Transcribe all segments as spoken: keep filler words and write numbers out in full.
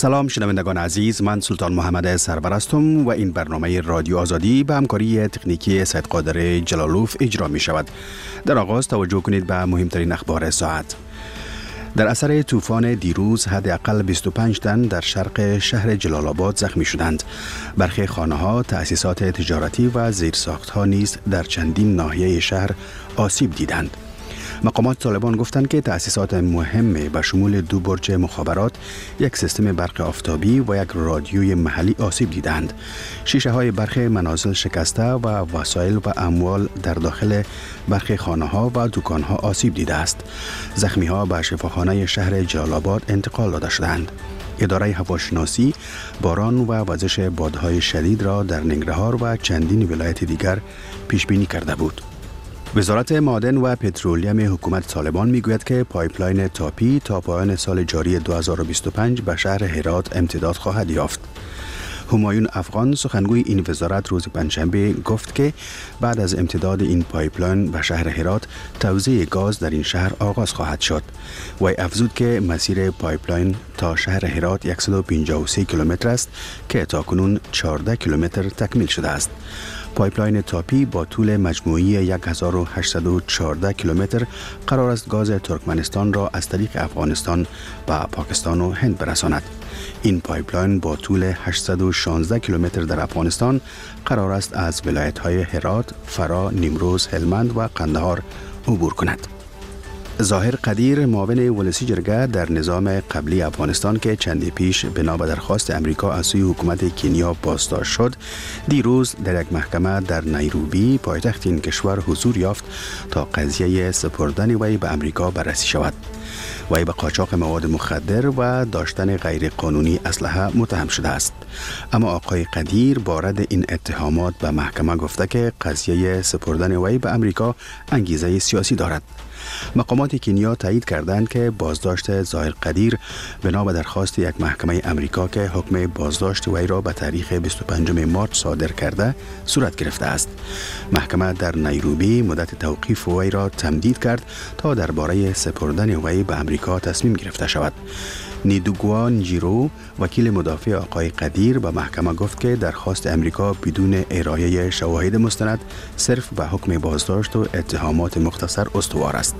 سلام شنوندگان عزیز، من سلطان محمد سرور هستم و این برنامه رادیو آزادی به همکاری تکنیکی سید قادر جلالوف اجرا می شود. در آغاز توجه کنید به مهمترین اخبار ساعت. در اثر طوفان دیروز حداقل بیست و پنج تن در شرق شهر جلال آباد زخمی شدند. برخی خانه‌ها، تأسیسات تجارتی و زیرساخت‌ها نیز در چندین ناحیه شهر آسیب دیدند. مقامات طالبان گفتند که تأسیسات مهم به شمول دو برج مخابرات، یک سیستم برق آفتابی و یک رادیوی محلی آسیب دیدند. شیشه های برخی منازل شکسته و وسایل و اموال در داخل برخی خانه ها و دکان ها آسیب دیده است. زخمی ها به شفاخانه شهر جلال آباد انتقال داده شدند. اداره هواشناسی باران و وزش بادهای شدید را در ننگرهار و چندین ولایت دیگر پیش بینی کرده بود. وزارت معدن و پترولیم حکومت طالبان میگوید که پایپلاین تاپی تا پایان سال جاری دو هزار و بیست و پنج به شهر هرات امتداد خواهد یافت. همایون افغان سخنگوی این وزارت روز پنجشنبه گفت که بعد از امتداد این پایپلاین به شهر هرات، توزیع گاز در این شهر آغاز خواهد شد. وی افزود که مسیر پایپلاین تا شهر هرات صد و پنجاه و سه کیلومتر است که تاکنون چهارده کیلومتر تکمیل شده است. پایپلاین تاپی با طول مجموعی هزار و هشتصد و چهارده کیلومتر قرار است گاز ترکمنستان را از طریق افغانستان به پاکستان و هند برساند. این پایپلاین با طول هشتصد و شانزده کیلومتر در افغانستان قرار است از ولایت‌های هرات، فرا، نیمروز، هلمند و قندهار عبور کند. ظاهر قدیر، معاون ولسی جرگه در نظام قبلی افغانستان که چندی پیش بنا به درخواست امریکا از سوی حکومت کنیا بازداشت شد، دیروز در یک محکمه در نیروبی پایتخت این کشور حضور یافت تا قضیه سپردن وی به امریکا بررسی شود. وی به قاچاق مواد مخدر و داشتن غیر قانونی اسلحه متهم شده است. اما آقای قدیر با رد این اتهامات به محکمه گفته که قضیه سپردن وی به امریکا انگیزه سیاسی دارد. مقامات کنیا تایید کردند که بازداشت ظاهر قدیر بنا به درخواست یک محکمه امریکا که حکم بازداشت وی را به تاریخ بیست و پنجم مارس صادر کرده صورت گرفته است. محکمه در نیروبی مدت توقیف وی را تمدید کرد تا درباره سپردن وی به امریکا تصمیم گرفته شود. نیدوگوا نجیرو، وکیل مدافع آقای قدیر، به محکمه گفت که درخواست امریکا بدون ارائه شواهد مستند صرف به حکم بازداشت و اتهامات مختصر استوار است.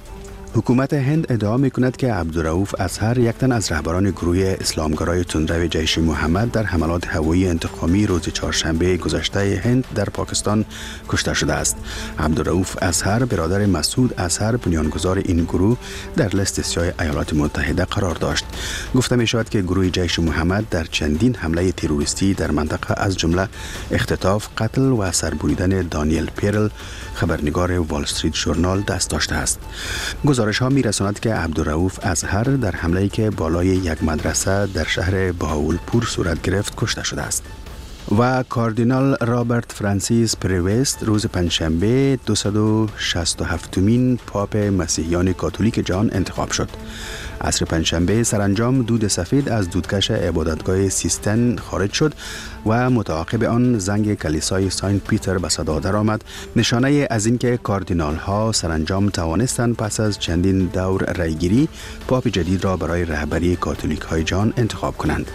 حکومت هند ادعا می‌کند که عبدالرؤوف اظهر، یک تن از رهبران گروه اسلامگرای تندرو جیش محمد، در حملات هوایی انتقامی روز چهارشنبه گذشته هند در پاکستان کشته شده است. عبدالرؤوف اظهر، برادر مسعود اظهر، بنیانگذار این گروه، در لیست سیاه ایالات متحده قرار داشت. گفته می‌شود که گروه جیش محمد در چندین حمله تروریستی در منطقه از جمله اختطاف، قتل و سربریدن دانیل پیرل، خبرنگار وال استریت ژورنال، دست داشته است. گزارش ها می رساند که عبدالرؤوف اظهر در حمله‌ای که بالای یک مدرسه در شهر بهاولپور صورت گرفت کشته شده است. و کاردینال رابرت فرانسیس پریوست روز پنجشنبه دویست و شصت و هفتمین پاپ مسیحیان کاتولیک جهان انتخاب شد. عصر پنجشنبه سرانجام دود سفید از دودکش عبادتگاه سیستن خارج شد و متعاقب آن زنگ کلیسای سنت پیتر به صدا درآمد، نشانه از اینکه کاردینال ها سرانجام توانستند پس از چندین دور رایگیری پاپ جدید را برای رهبری کاتولیک های جهان انتخاب کنند.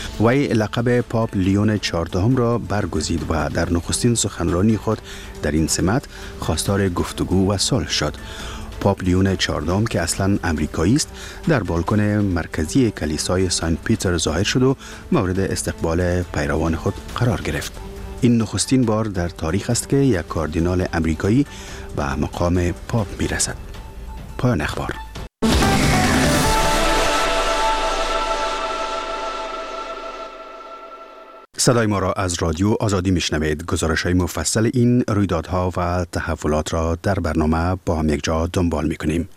وی لقب پاپ لیون چهاردهم را برگزید و در نخستین سخنرانی خود در این سمت خواستار گفتگو و صلح شد. پاپ لیون چهاردهم که اصلاً امریکایی است، در بالکن مرکزی کلیسای سنت پیتر ظاهر شد و مورد استقبال پیروان خود قرار گرفت. این نخستین بار در تاریخ است که یک کاردینال امریکایی به مقام پاپ میرسد. پایان اخبار. صدای ما را از رادیو آزادی میشنوید. گزارش‌های مفصل این رویدادها و تحولات را در برنامه با هم یک جا دنبال می‌کنیم.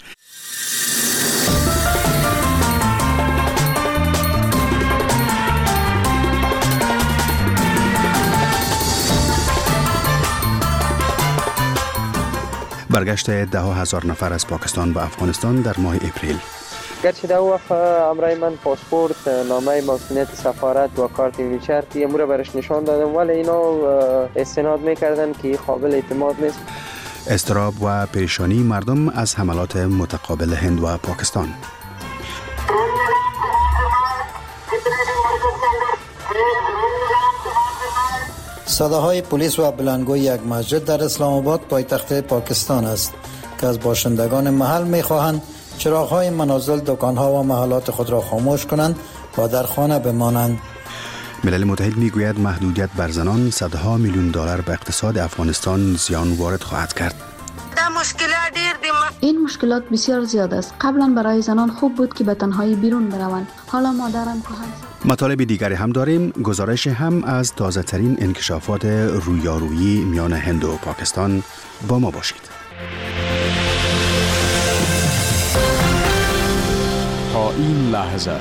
برگشت ده هزار نفر از پاکستان و افغانستان در ماه اپریل. گرچه در وقت امرای من پاسپورت، نامه موسمیت سفارت و کارت ویلچر امور را برش نشان دادم، ولی اینا استناد میکردن که قابل اعتماد نیست. اضطراب و پریشانی مردم از حملات متقابل هند و پاکستان. صداهای پلیس و بلندگوی یک مسجد در اسلام آباد پایتخت پاکستان است که از باشندگان محل می‌خواهند چراغ‌های منازل، دکان‌ها و محلات خود را خاموش کنند و در خانه بمانند. ملل متحد میگوید محدودیت بر زنان صدها میلیون دلار به اقتصاد افغانستان زیان وارد خواهد کرد. این مشکلات بسیار زیاد است. قبلا برای زنان خوب بود که به تنهایی بیرون بروند. حالا مادرم کهن شد. مطالب دیگری هم داریم. گزارش هم از تازه ترین انکشافات رویارویی میان هند و پاکستان. با ما باشید. تا این لحظه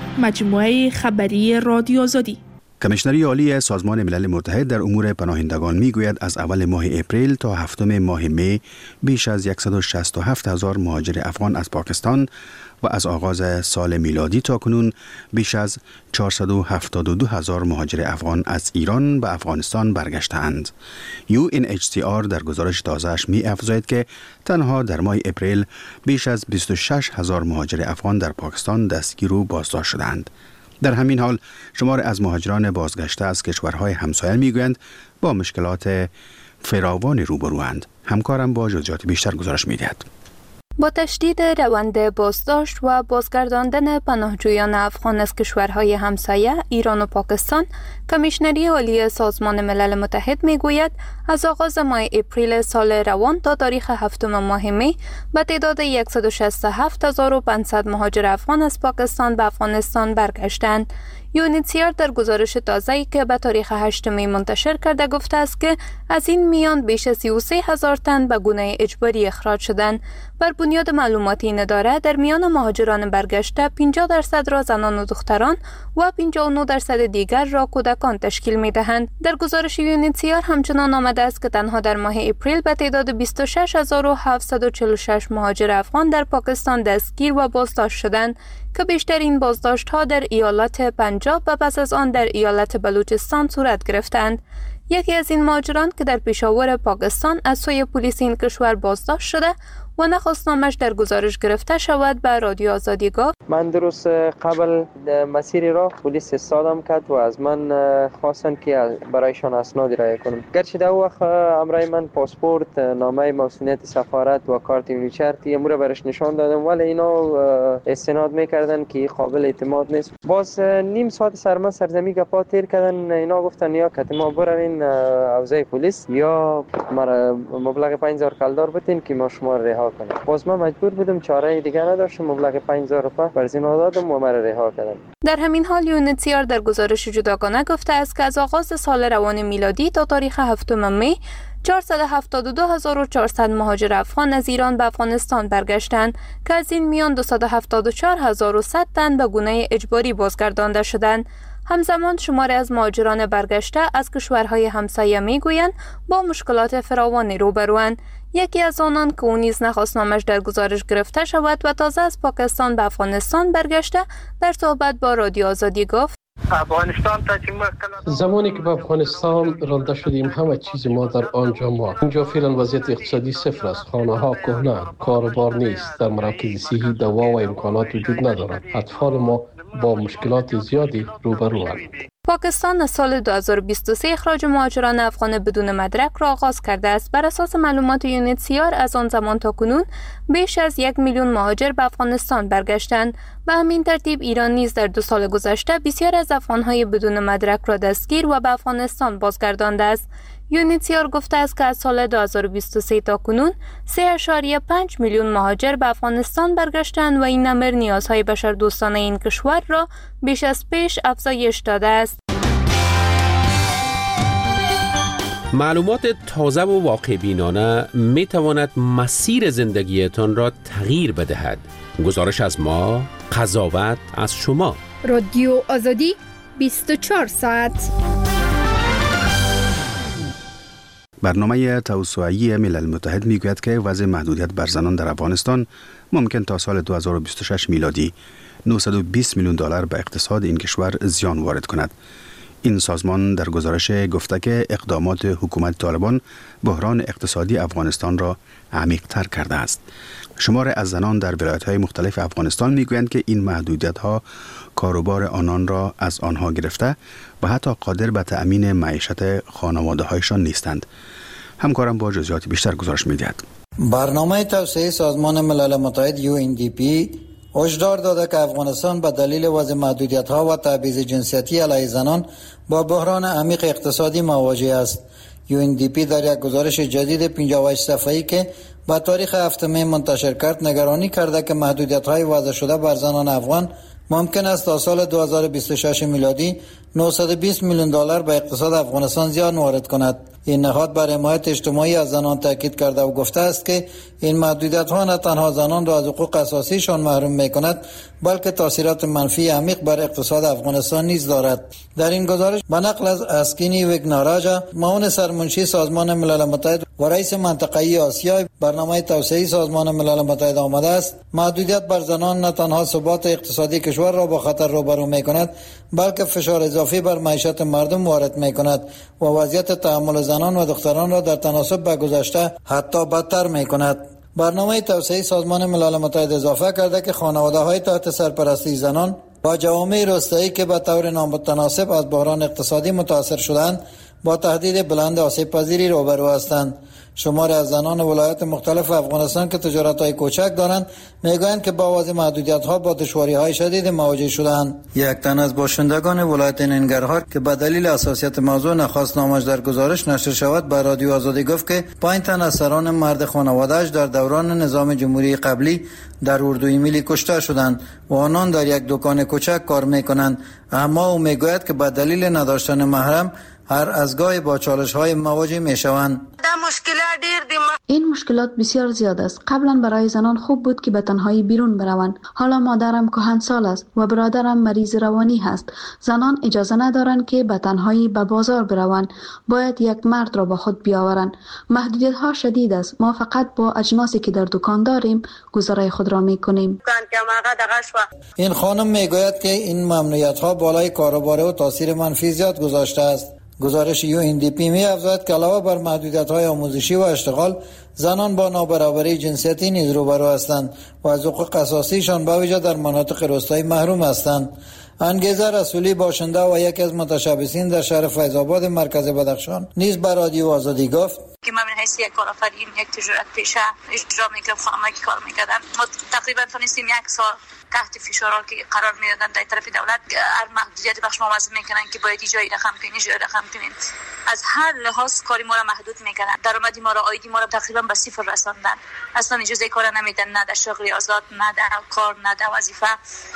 مجموعه خبری رادیو آزادی. کمیشنری عالی سازمان ملل متحد در امور پناهندگان میگوید از اول ماه اپریل تا هفتم ماه می بیش از صد و شصت و هفت هزار مهاجر افغان از پاکستان و از آغاز سال میلادی تا کنون بیش از چهارصد و هفتاد و دو هزار مهاجر افغان از ایران به افغانستان برگشتند. یو ان اچ سی آر در گزارش تازه‌اش می افزاید که تنها در ماه اپریل بیش از بیست و شش هزار مهاجر افغان در پاکستان دستگیر و بازداشت شدند. در همین حال شمار از مهاجران بازگشته از کشورهای همسایه میگویند با مشکلات فراوانی روبروند. همکارم با جزئیات بیشتر گزارش میدهد. با تشدید روند بازداشت و بازگرداندن پناهجویان افغان از کشورهای همسایه ایران و پاکستان، کمیشنری عالی سازمان ملل متحد میگوید از آغاز ماه اپریل سال روان تا تاریخ هفتم ماه می به تعداد صد و شصت و هفت هزار و پانصد مهاجر افغان از پاکستان به افغانستان برگشتند. یونیسیار در گزارش تازه‌ای که به تاریخ هشتم می منتشر کرده گفته است که از این میان بیش از سی و سه هزار تن به گونه اجباری اخراج شدند. بر بنیاد معلومات این اداره در میان مهاجران برگشته پنجاه درصد را زنان و دختران و پنجاه و نه درصد دیگر را کودکان تشکیل می‌دهند. در گزارش یونیسیار همچنان آمده است که تنها در ماه اپریل به تعداد بیست و شش هزار و هفتصد و چهل و شش مهاجر افغان در پاکستان دستگیر و بازداشت شدند که بیشترین بازداشت‌ها در ایالت پنجاب و پس از آن در ایالت بلوچستان صورت گرفتند. یکی از این مهاجران که در پیشاور پاکستان از سوی پلیس این کشور بازداشت شده و نخواست نامش در گزارش گرفته شود به رادیو آزادی گفت: من درست قبل مسیر راه پلیس استادم کرد و از من خواستن که برایشان اسنادی رای کنم. گرچه در وقت امرای من پاسپورت، نامه مسئولیت سفارت و کارت ویلچرتی امور برش نشان دادم، ولی اینا استناد میکردن که قابل اعتماد نیست. باز نیم ساعت سرما سرزمی گپا تیر کردن. اینا گفتن یا که ما بروین حوزه پلیس یا مرا مبلغ پنج هزار کلدار بدین که ما شما رها کنیم. باز من مجبور بودم، چاره دیگه نداشتم، مبلغ پنج هزار روپیه برزینا دادم و مرا رها کردن. در همین حال یونیسیار در گزارش جداگانه گفته است که از آغاز سال روان میلادی تا تاریخ هفتم می چهارصد و هفتاد و دو هزار و چهارصد مهاجر افغان از ایران به افغانستان برگشتند که از این میان دویست و هفتاد و چهار هزار و صد تن به گونه اجباری بازگردانده شدند. همزمان شماری از مهاجران برگشته از کشورهای همسایه میگویند با مشکلات فراوانی روبروند. یکی از آنان که او نیز نخواست نامش در گزارش گرفته شود و تازه از پاکستان به افغانستان برگشته، در صحبت با رادیو آزادی گفت: زمانی که به افغانستان رانده شدیم همه چیز ما در آنجا ما اینجا فعلا وضعیت اقتصادی صفر است. خانه ها کهنه، کاروبار نیست، در مراکز صحی دوا و امکانات وجود ندارد. اطفال ما با مشکلات زیادی روبروند. پاکستان از سال دو هزار و بیست و سه اخراج مهاجران افغان بدون مدرک را آغاز کرده است. بر اساس معلومات یونیسیار از آن زمان تا کنون بیش از یک میلیون مهاجر به افغانستان برگشتند. به همین ترتیب ایران نیز در دو سال گذشته بسیار از افغانهای بدون مدرک را دستگیر و به افغانستان بازگردانده است. یونیسیار گفته است که از سال دو هزار و بیست و سه تا کنون سه اشاریه پنج میلیون مهاجر به افغانستان برگشتند و این امر نیازهای بشردوستانه این کشور را بیش از پیش افزایش داده است. معلومات تازه و واقع بینانه می تواند مسیر زندگیتان را تغییر بدهد. گزارش از ما، قضاوت از شما. رادیو آزادی بیست و چهار ساعت. برنامه توسعه‌ای ملل متحد میگوید که وضع محدودیت بر زنان در افغانستان ممکن تا سال دو هزار و بیست و شش میلادی نهصد و بیست میلیون دلار به اقتصاد این کشور زیان وارد کند. این سازمان در گزارش گفته که اقدامات حکومت طالبان بحران اقتصادی افغانستان را عمیق‌تر کرده است. شمار از زنان در ولایت‌های مختلف افغانستان می‌گویند که این محدودیت‌ها کاروبار آنان را از آنها گرفته و حتی قادر به تأمین معیشت خانواده‌هایشان نیستند. همکارم با جزئیات بیشتر گزارش می‌دهد. برنامه توسعه سازمان ملل متحد یو ان دی پی هشدار داده که افغانستان به دلیل وضع محدودیت‌ها و تبعیض جنسیتی علیه زنان با بحران عمیق اقتصادی مواجه است. یو ان دی پی در یک گزارش جدید پنجاه و هشت صفحه‌ای که با تاریخ هفتم می منتشر کرد نگرانی کرده که محدودیت‌های وضع شده بر زنان افغان ممکن است تا سال دو هزار و بیست و شش میلادی نهصد و بیست میلیون دلار به اقتصاد افغانستان زیان وارد کند. این نهاد بر حمایت اجتماعی از زنان تاکید کرده و گفته است که این محدودیت‌ها نه تنها زنان را از حقوق اساسیشان محروم می‌کند بلکه تاثیرات منفی عمیق بر اقتصاد افغانستان نیز دارد. در این گزارش به نقل از اسکینی وگناراجا، معاون سرمنشی سازمان ملل متحد و رئیس منطقه‌ای آسیا برنامه توسعه سازمان ملل متحد آمده است محدودیت بر زنان نه تنها ثبات اقتصادی کشور را با خطر روبرو می‌کند بلکه فشار اضافی بر معیشت مردم وارد می‌کند و وضعیت تحمل زنان و دختران را در تناسب با گذشته حتی بدتر می‌کند. برنامه توسعه سازمان ملل متحد اضافه کرده که خانواده‌های تحت سرپرستی زنان با جوامع روستایی که به طور نامتناسب از بحران اقتصادی متاثر شدند با تهدید بلند آسیب پذیری روبرو هستند. شماری از زنان ولایات مختلف افغانستان که تجارت‌های کوچک دارند میگویند که با وضع محدودیت‌ها با دشواری‌های شدید مواجه شدند. یک تن از باشندگان ولایت ننگرهار که به دلیل حساسیت موضوع نخواست نامش در گزارش نشر شود به رادیو آزادی گفت که پنج تن از سران مرد خانواده‌اش در دوران نظام جمهوری قبلی در اردوی ملی کشته شدند و آنان در یک دکان کوچک کار می‌کنند، اما او میگوید که به دلیل نداشتن محرم هر از گاهی با چالش‌های مواجه می‌شوند. این مشکلات بسیار زیاد است. قبلا برای زنان خوب بود که به تنهایی بیرون بروند. حالا مادرم کهنسال است و برادرم مریض روانی هست. زنان اجازه ندارند که به تنهایی به بازار بروند. باید یک مرد را با خود بیاورند. محدودیت ها شدید است. ما فقط با اجناسی که در دکان داریم گذرای خود را میکنیم. این خانم میگوید که این ممنوعیت ها بالای کاروبار و تاثیر منفی زیاد گذاشته است. گزارش یو ان دی پی می افزاید که علاوه بر محدودیت‌های آموزشی و اشتغال، زنان با نابرابری جنسیتی نیز روبرو هستند و از حقوق اساسیشان به ویژه در مناطق روستایی محروم هستند. انگیزه رسولی باشنده و یکی از متشبثین در شهر فیض آباد مرکز بدخشان نیز به رادیو آزادی گفت که من من حیث یک کارآفرین، یک تجارت پیشه اجرا میکنم، خانمایی که کار میکردن. ما تقریبا تونستیم یک سال تحت فشار که قرار میدادن در طرف دولت هر محدودیت بخش ما وضع میکنن که باید ایجای رقم کنین، ایجای رقم کنین. از هر لحاظ کاری ما را محدود میکنن. درآمدی ما را، عایدی ما را تقریبا به صفر رساندن. اصلا اجازه کار نمیدن، نه در شغل آزاد، نه در کار، نه در وظیفه.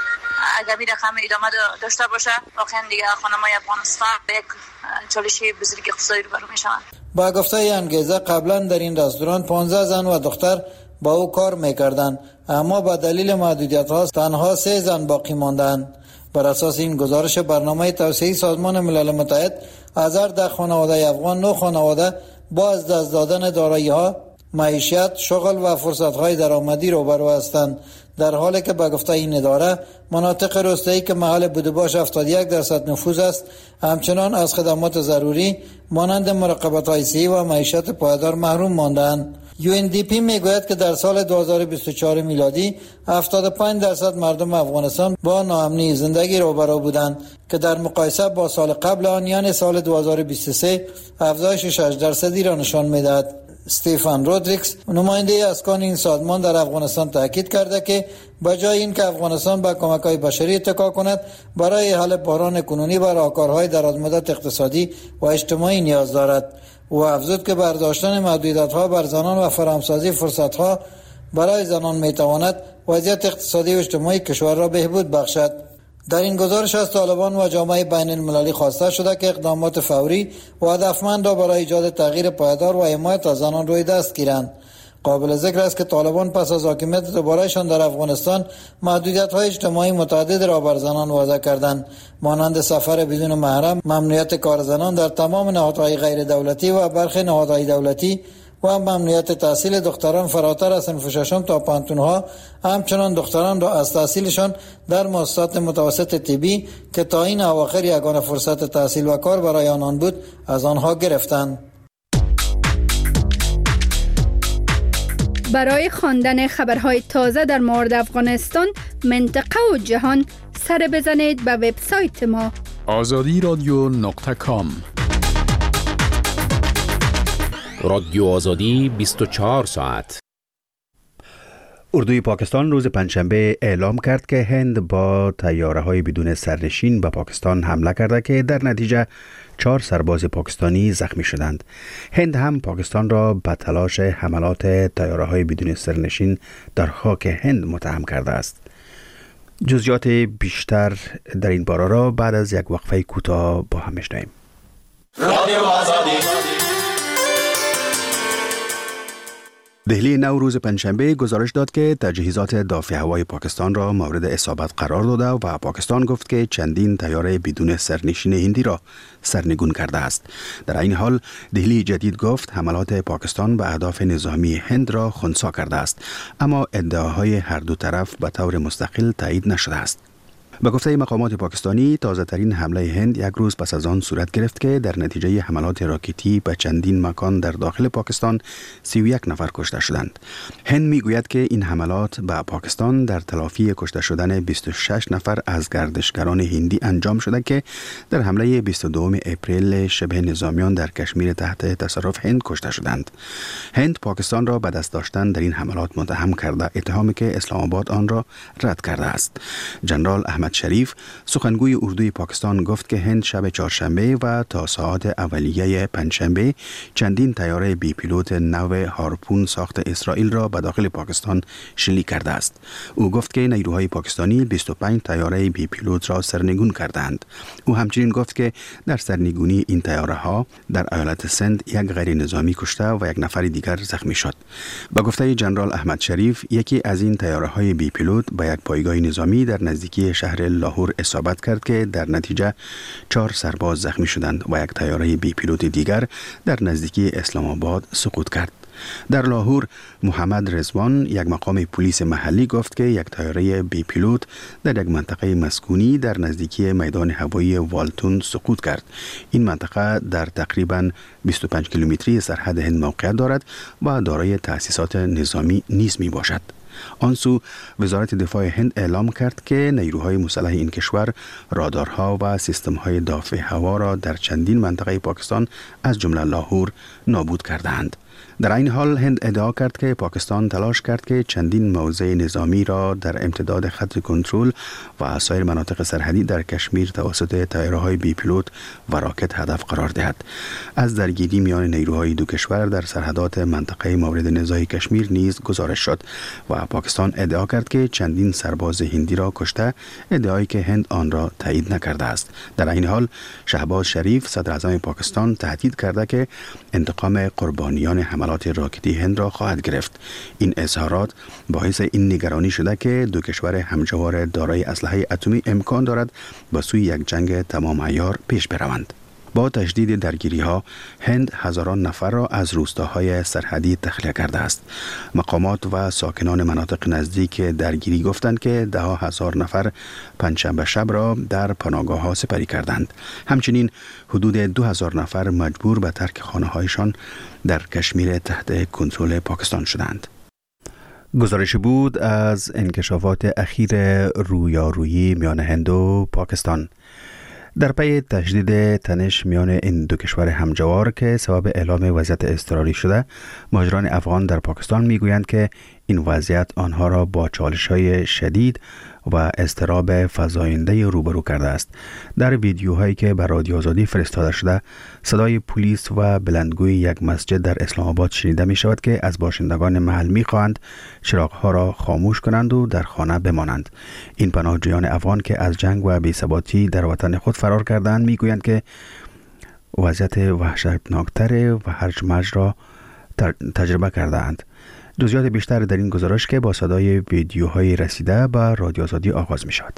اگر می رقم ادامه داشته باشه واقعا دیگه خانم‌های افغانستان به یک چالش بزرگ اقتصادی روبرو میشن. با گفته انگیزه قبلا در این رستوران پانزده زن و دختر با او کار میکردند، اما با دلیل محدودیت‌ها تنها سه زن باقی ماندند. بر اساس این گزارش برنامه توسعه سازمان ملل متحد، از هر ده خانواده افغان نه خانواده با از دست دادن دارایی‌ها، معیشت، شغل و فرصت‌های درآمدی روبرو هستند، در حالی که به گفته این اداره مناطق روستایی که محل بودباش هفتاد و یک درصد نفوذ است همچنان از خدمات ضروری مانند مراقبت‌های صحی و معیشت پایدار محروم ماندند. یو ان دی پی میگوید که در سال دو هزار و بیست و چهار میلادی هفتاد و پنج درصد مردم افغانستان با ناامنی زندگی روبرو بودند که در مقایسه با سال قبل آن یعنی سال دو هزار و بیست و سه افزایش شش درصدی را نشان میدهد. استیفن رودریکس نماینده اسکان این سازمان در افغانستان تاکید کرده که بجای اینکه افغانستان به کمک‌های بشری اتکا کند برای حل بحران کنونی و راهکارهای درازمدت اقتصادی و اجتماعی نیاز دارد. و افزود که برداشتن محدودیت‌ها بر زنان و فراهمسازی فرصت‌ها برای زنان می‌تواند وضعیت اقتصادی و اجتماعی کشور را بهبود بخشد. در این گزارش از طالبان و جامعه بین المللی خواسته شده که اقدامات فوری و هدفمند را برای ایجاد تغییر پایدار و حمایت از زنان روی دست گیرند. قابل ذکر است که طالبان پس از حاکمیت دوبارهشان در افغانستان محدودیت‌های اجتماعی متعدد را بر زنان وضع کردند، مانند سفر بدون محرم، ممنوعیت کار زنان در تمام نهادهای غیر دولتی و برخی نهادهای دولتی و ممنوعیت تحصیل دختران فراتر از صنف ششم تا پانتونها، همچنان دختران را از تحصیلشان در مؤسسات متوسط طبی که تا این اواخر یگانه فرصت تحصیل و کار برای آنان بود از آنها گرفتند. برای خواندن خبرهای تازه در مورد افغانستان، منطقه و جهان، سر بزنید به وبسایت ما آزادی رادیو نقطه کام. رادیو آزادی بیست و چهار ساعت. اردوی پاکستان روز پنجشنبه اعلام کرد که هند با طیاره‌های بدون سرنشین به پاکستان حمله کرده که در نتیجه چهار سرباز پاکستانی زخمی شدند. هند هم پاکستان را به تلاش حملات طیاره‌های بدون سرنشین در خاک هند متهم کرده است. جزئیات بیشتر در این باره را بعد از یک وقفه کوتاه با هم میشنویم. رادیو آزادی. دهلی نو روز پنجشنبه گزارش داد که تجهیزات دافع هوای پاکستان را مورد اصابت قرار داده و پاکستان گفت که چندین طیاره بدون سرنشین هندی را سرنگون کرده است. در این حال دهلی جدید گفت حملات پاکستان به اهداف نظامی هند را خنثی کرده است، اما ادعاهای هر دو طرف به طور مستقل تایید نشده است. به گفته مقامات پاکستانی، تازه ترین حمله هند یک روز پس از آن صورت گرفت که در نتیجه حملات راکتی به چندین مکان در داخل پاکستان سی و یک نفر کشته شدند. هند میگوید که این حملات به پاکستان در تلافی کشته شدن بیست و شش نفر از گردشگران هندی انجام شده که در حمله بیست و دوم اپریل شبه نظامیان در کشمیر تحت تصرف هند کشته شدند. هند پاکستان را به دست داشتن در این حملات متهم کرده، اتهامی که اسلام آباد آن را رد کرده است. جنرال احمد شریف سخنگوی اردوی پاکستان گفت که هند شب چهارشنبه و تا ساعات اولیه پنجشنبه چندین طیاره بی پیلوت نو هارپون ساخت اسرائیل را به داخل پاکستان شلیک کرده است. او گفت که نیروهای پاکستانی بیست و پنج طیاره بی پیلوت را سرنگون کردند. او همچنین گفت که در سرنگونی این طیاره ها در ایالت سند یک غیر نظامی کشته و یک نفر دیگر زخمی شد. به گفته جنرال احمد شریف، یکی از این طیاره های بی پیلوت به یک پایگاه نظامی در نزدیکی شهر لاهور اصابت کرد که در نتیجه چهار سرباز زخمی شدند و یک طیاره بی پیلوت دیگر در نزدیکی اسلام آباد سقوط کرد. در لاهور محمد رضوان، یک مقام پلیس محلی، گفت که یک طیاره بی پیلوت در یک منطقه مسکونی در نزدیکی میدان هوایی والتون سقوط کرد. این منطقه در تقریباً بیست و پنج کیلومتری سرحد هند موقعیت دارد و دارای تأسیسات نظامی نیز می باشد. آنسو وزارت دفاع هند اعلام کرد که نیروهای مسلح این کشور رادارها و سیستم‌های دافع هوا را در چندین منطقه پاکستان از جمله لاهور نابود کردند. در این حال هند ادعا کرد که پاکستان تلاش کرد که چندین موضع نظامی را در امتداد خط کنترل و سایر مناطق سرحدی در کشمیر توسط طیاره‌های بی پیلوت و راکت هدف قرار دهد. از درگیری میان نیروهای دو کشور در سرحدات منطقه مورد نزاع کشمیر نیز گزارش شد و پاکستان ادعا کرد که چندین سرباز هندی را کشته، ادعایی که هند آن را تایید نکرده است. در این حال شهباز شریف صدر اعظم پاکستان تهدید کرده که انتقام قربانیان حملات راکتی هند را خواهد گرفت. این اظهارات باعث این نگرانی شده که دو کشور همجوار دارای اسلحه اتمی امکان دارد به سوی یک جنگ تمام عیار پیش بروند. با تشدید درگیری ها، هند هزاران نفر را از روستاهای سرحدی تخلیه کرده است. مقامات و ساکنان مناطق نزدیک درگیری گفتند که ده ها هزار نفر پنجشنبه شب را در پناهگاه ها سپری کردند. همچنین حدود دو هزار نفر مجبور به ترک خانه هایشان در کشمیر تحت کنترل پاکستان شدند. گزارش بود از انکشافات اخیر رویارویی میان هند و پاکستان. در پی تشدید تنش میان این دو کشور همجوار که سبب اعلام وضعیت اضطراری شده، مهاجران افغان در پاکستان میگویند که این وضعیت آنها را با چالش‌های شدید و اضطراب فزاینده روبرو کرده است. در ویدیوهایی که بر رادیو آزادی فرستاده شده، صدای پلیس و بلندگوی یک مسجد در اسلام آباد شنیده می شود که از باشندگان محل می خواهند چراغ‌ها را خاموش کنند و در خانه بمانند. این پناهجویان افغان که از جنگ و بی‌ثباتی در وطن خود فرار کردند می گویند که وضعیت وحشتناکتر و هرج مرج را تجربه کردند. جزئیات بیشتر در این گزارش که با صدای ویدیوهای رسیده به رادیو آزادی آغاز می شود.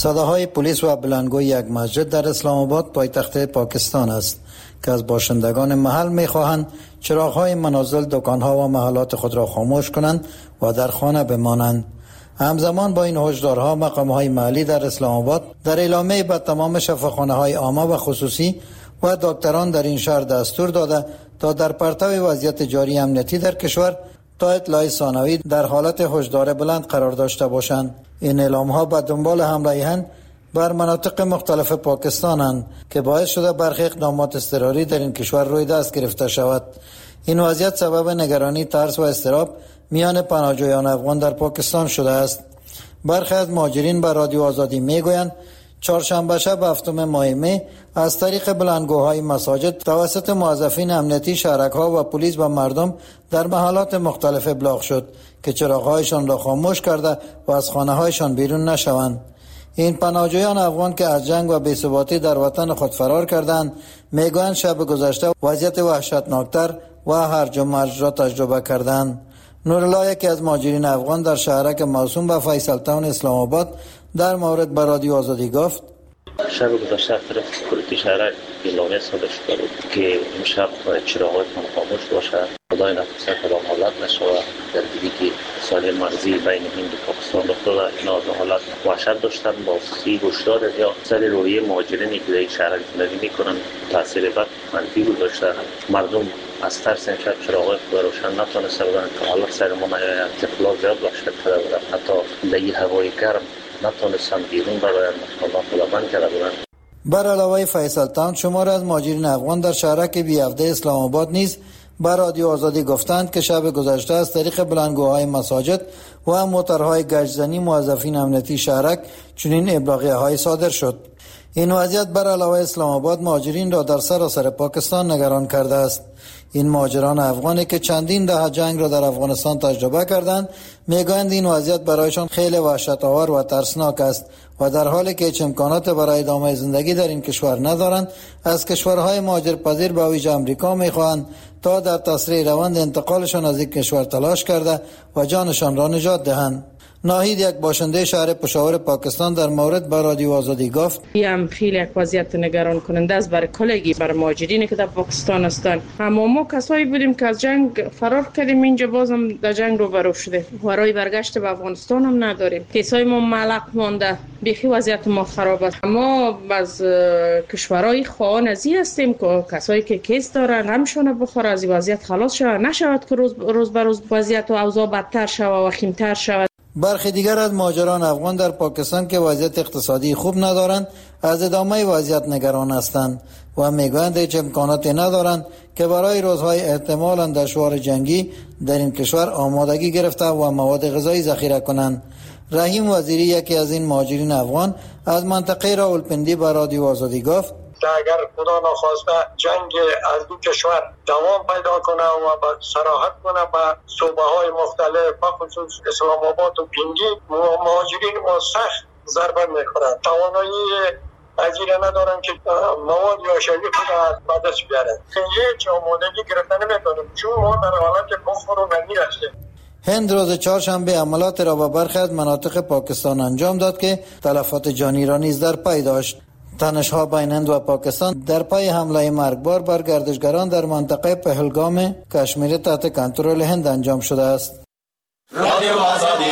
صداهای پلیس و بلندگوی یک مسجد در اسلام آباد پایتخت پاکستان است که از باشندگان محل می‌خواهند چراغ‌های منازل، دکان‌ها و محلات خود را خاموش کنند و در خانه بمانند. همزمان با این هشدارها مقام‌های محلی در اسلام آباد در اعلامیه به تمام شفاخانه‌های عامه و خصوصی و دکتران در این شهر دستور داده تا در پرتو وضعیت جاری امنیتی در کشور تا اطلاع ثانوی در حالت هشدار بلند قرار داشته باشند. این اعلام‌ها به دنبال حمله هند بر مناطق مختلف پاکستانند که باعث شده برخی اقدامات اضطراری در این کشور روی دست گرفته شود. این وضعیت سبب نگرانی، ترس و اضطراب میان پناهجویان افغان در پاکستان شده است. برخی از مهاجرین به رادیو آزادی میگویند چهارشنبه شب هفتم ماه می از طریق بلندگوهای مساجد توسط موظفین امنیتی، شهرک‌ها و پلیس و مردم در محلات مختلف ابلاغ شد که چراغ‌هایشان را خاموش کرده و از خانه‌هایشان بیرون نشوند. این پناهجویان افغان که از جنگ و بی‌ثباتی در وطن خود فرار کردند میگویند شب گذشته وضعیت وحشتناکتر و هرج و مرج را تجربه کردند. نورالله، یکی از مهاجرین افغان در شهرک موسوم به فیصل تاون اسلام آباد، در مورد به رادیو آزادی گفت: شب گذشته طرف سکیوریتی شهرک اعلامیه صادر شده بود که امشب چراغ‌هایتان خاموش باشد، خدای نخواسته کدام حالت نشود. در دیدی که ساحل مرزی بین هند و پاکستان رخ داده، اینا از حالت وحشت داشتن. با سی هشدار یا سر روی مهاجرینی که در این شهرک زندگی میکنن تاثیر بد منفی گذاشته. مردم از ترس امشب چراغ‌های خود روشن نتونسته بودن که حالت سر ما نیاید. اطلاع زیاد وحشت کرده بودن، حتی در این هوای گرم نتونستن بیرون براین، خانه خود بند کرده بودن. بر علاوه فیصل تاون، شمار از مهاجرین افغان در شهرک بی هفده اسلام آباد نیز بر رادیو آزادی گفتند که شب گذشته از طریق بلندگوهای مساجد و موترهای گشتزنی موظفین امنیتی شهرک چنین ابلاغیه های صادر شد. این وضعیت بر علاوه اسلام آباد مهاجرین را در سراسر پاکستان نگران کرده است. این مهاجران افغانی که چندین دهه جنگ را در افغانستان تجربه کردند میگویند این وضعیت برایشان خیلی وحشت‌آور و ترسناک است و در حالی که هیچ امکانات برای ادامه زندگی در این کشور ندارند، از کشورهای مهاجرپذیر به ویژه آمریکا میخواهند تا در تسریع روند انتقالشان از این کشور تلاش کرده و جانشان را نجات دهند. ناهید، یک باشنده شهر پشاور پاکستان، در مورد به رادیو آزادی گفت: این خیلی یک وضعیت نگران کننده است برای کلگی، برای مهاجرینی که در پاکستان هستند. اما ما کسایی بودیم که از جنگ فرار کردیم، اینجا بازم در جنگ رو برو شده، برای برگشت به افغانستان هم نداریم. کسای ما معلق مانده، بیخی وضعیت ما خراب است. ما از کشورهای خواهان ازی هستیم که کسایی که کیس دارن همشون بخوره از وضعیت خلاص شود، نشود که روز روز به روز وضعیت و اوضاع بدتر شود و خیمتر شود. برخی دیگر از مهاجران افغان در پاکستان که وضعیت اقتصادی خوب ندارند از ادامه وضعیت نگران هستند و میگویند هیچ امکاناتی ندارند که برای روزهای احتمالاً دشوار جنگی در این کشور آمادگی گرفته و مواد غذایی ذخیره کنند. رحیم وزیری، یکی از این مهاجرین افغان از منطقه راولپندی به رادیو آزادی گفت: اگر خدا نخواسته جنگ از دو کشور دوام پیدا کنه و به صراحت کنه به صوبه های مختلف، بخصوص اسلام آباد و پنجی، مهاجرین ما سخت ضربه میخورند. توانایی پذیره ندارن که مواد یاشایی خود از بدست بیارن. هیچ آمادگی گرفته نمیکنیم چون ما در حالت کفر و نمی هستیم. هند روز چهارشنبه حملات را به برخی از مناطق پاکستان انجام داد که تلفات جانی را نیز در پی داشت. تنش‌ها بین هند و پاکستان در پی حمله مرگبار بر گردشگران در منطقه پهلگام کشمیر تحت کنترل هند انجام شده است. رادیو آزادی.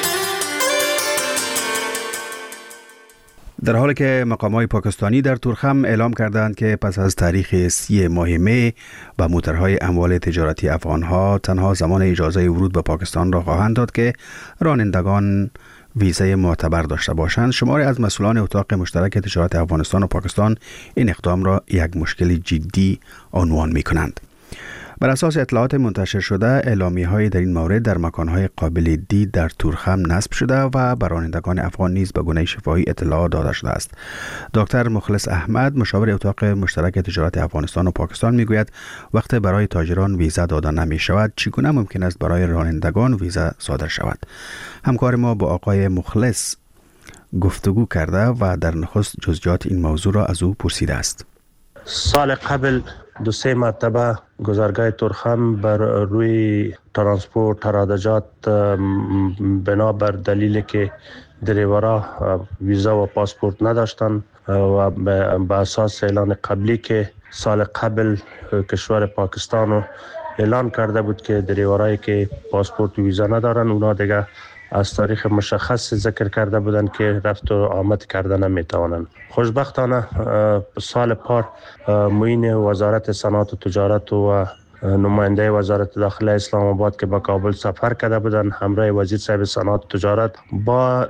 در حالی که مقامات پاکستانی در تورخم اعلام کردند که پس از تاریخ سی ماه می و موترهای اموال تجارتی افغانها تنها زمان اجازه ورود به پاکستان را خواهند داد که رانندگان ویزای معتبر داشته باشند، شماری از مسئولان اتاق مشترک تجارت افغانستان و پاکستان این اقدام را یک مشکل جدی عنوان می کنند. بر اساس اطلاعات منتشر شده، اعلامیه‌های در این مورد در مکان‌های قابل دید در تورخم نصب شده و بر رانندگان افغان نیز به گونه شفاهی اطلاع داده شده است. دکتر مخلص احمد، مشاور اتاق مشترک تجارت افغانستان و پاکستان میگوید وقتی برای تاجران ویزا داده نمی شود، چگونه ممکن است برای رانندگان ویزا صادر شود؟ همکار ما با آقای مخلص گفتگو کرده و در نخست جزئیات این موضوع را از او پرسیده است. سال قبل دو سه مرتبه گذرگاه تورخم بر روی ترانسپورت ترادجات بنا بر دلیل که دریورا ویزا و پاسپورت نداشتن و به اساس اعلان قبلی که سال قبل کشور پاکستان اعلان کرده بود که دریورایی که پاسپورت و ویزا ندارن اونا دیگه از تاریخ مشخص ذکر کرده بودن که رفت و آمد کرده نمیتوانند. خوشبختانه سال پار معین وزارت صنعت و تجارت و نماینده وزارت داخله اسلام آباد که به کابل سفر کرده بودن همراه وزیر صاحب صنعت و تجارت با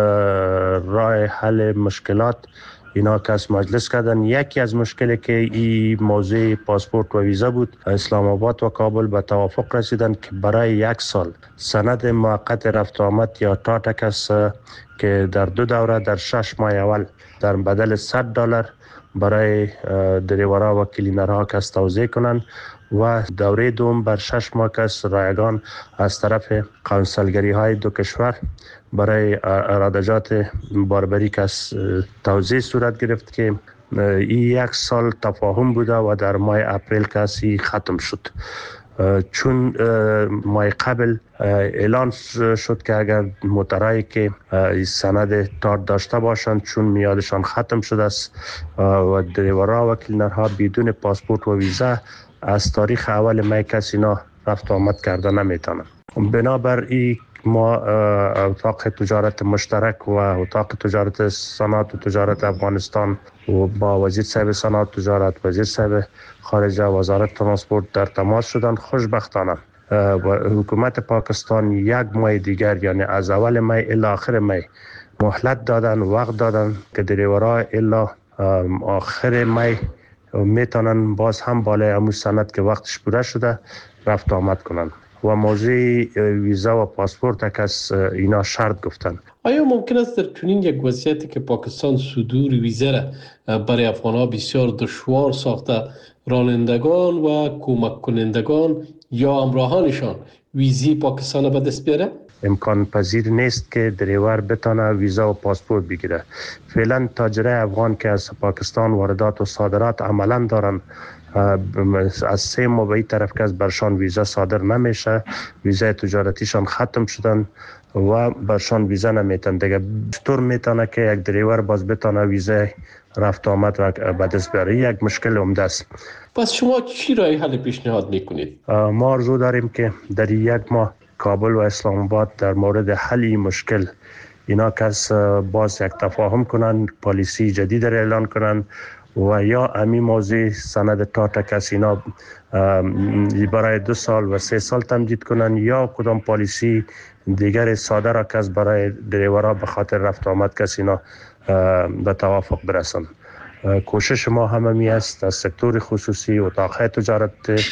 راه حل مشکلات اینا کس مجلس کردن. یکی از مشکلی که این موضوع پاسپورت و ویزا بود، اسلام آباد و کابل به توافق رسیدن که برای یک سال سند موقت رفت آمد یا تاتکس که در دو دوره در شش ماه اول در بدل صد دلار برای دریورا و کلینرها کس توزیع کنند و دوره دوم بر شش ماه کس رایگان از طرف قونسلگری های دو کشور برای ارادجات باربری کس توزیع صورت گرفت که این یک سال تفاهم بوده و در ماه اپریل کسی ختم شد. چون ماه قبل اعلان شد که اگر موترایی که سند تار داشته باشند چون میادشان ختم شده است و دریورها و کلینرها بدون پاسپورت و ویزا از تاریخ اول می کسی اینا رفت آمد کرده نمیتونن. بنابراین ما اتاق تجارت مشترک و اتاق تجارت صنعت و تجارت افغانستان و با وزیر صاحب صنعت و تجارت، وزیر صاحب خارجه، وزارت ترانسپورت در تماس شدن. خوشبختانه و حکومت پاکستان یک ماه دیگر یعنی از اول می الی آخر می مهلت دادن، وقت دادن که دریورها الی آخر می میتونن باز هم بالای همون سند که وقتش پوره شده رفت آمد کنن. و موضوع ویزا و پاسپورت که از اینا شرط گفتن. آیا ممکن است در چنین یک وضعیتی که پاکستان صدور ویزا را برای افغان‌ها بسیار دشوار ساخته، رانندگان و کمک کنندگان یا همراهانشان ویزی پاکستان به دست بیاره؟ امکان پذیر نیست که دریور بتانه ویزا و پاسپورت بگیره. فعلا تاجرای افغان که از پاکستان واردات و صادرات عملا دارن از سه ماه به این طرف که از برشان ویزا صادر نمیشه، ویزای تجارتیشان ختم شدن و برشان ویزا نمیتن. دیگه چطور میتونه که یک دریور باز بتانه ویزای رفت آمد و به دست بیاره؟ یک مشکل عمده است. پس شما چی راه حل پیشنهاد میکنید؟ ما آرزو داریم که در یک ماه کابل و اسلام آباد در مورد حل این مشکل اینا کس باز یک تفاهم کنن، پالیسی جدید را اعلان کنن و یا امی موضوع سند تاتا کس اینا برای دو سال و سه سال تمدید کنن یا کدام پالیسی دیگر ساده را کس برای دریورها به خاطر رفت آمد کس اینا به توافق برسن. کوشش ما همه می است از سکتور خصوصی، اتاق تجارت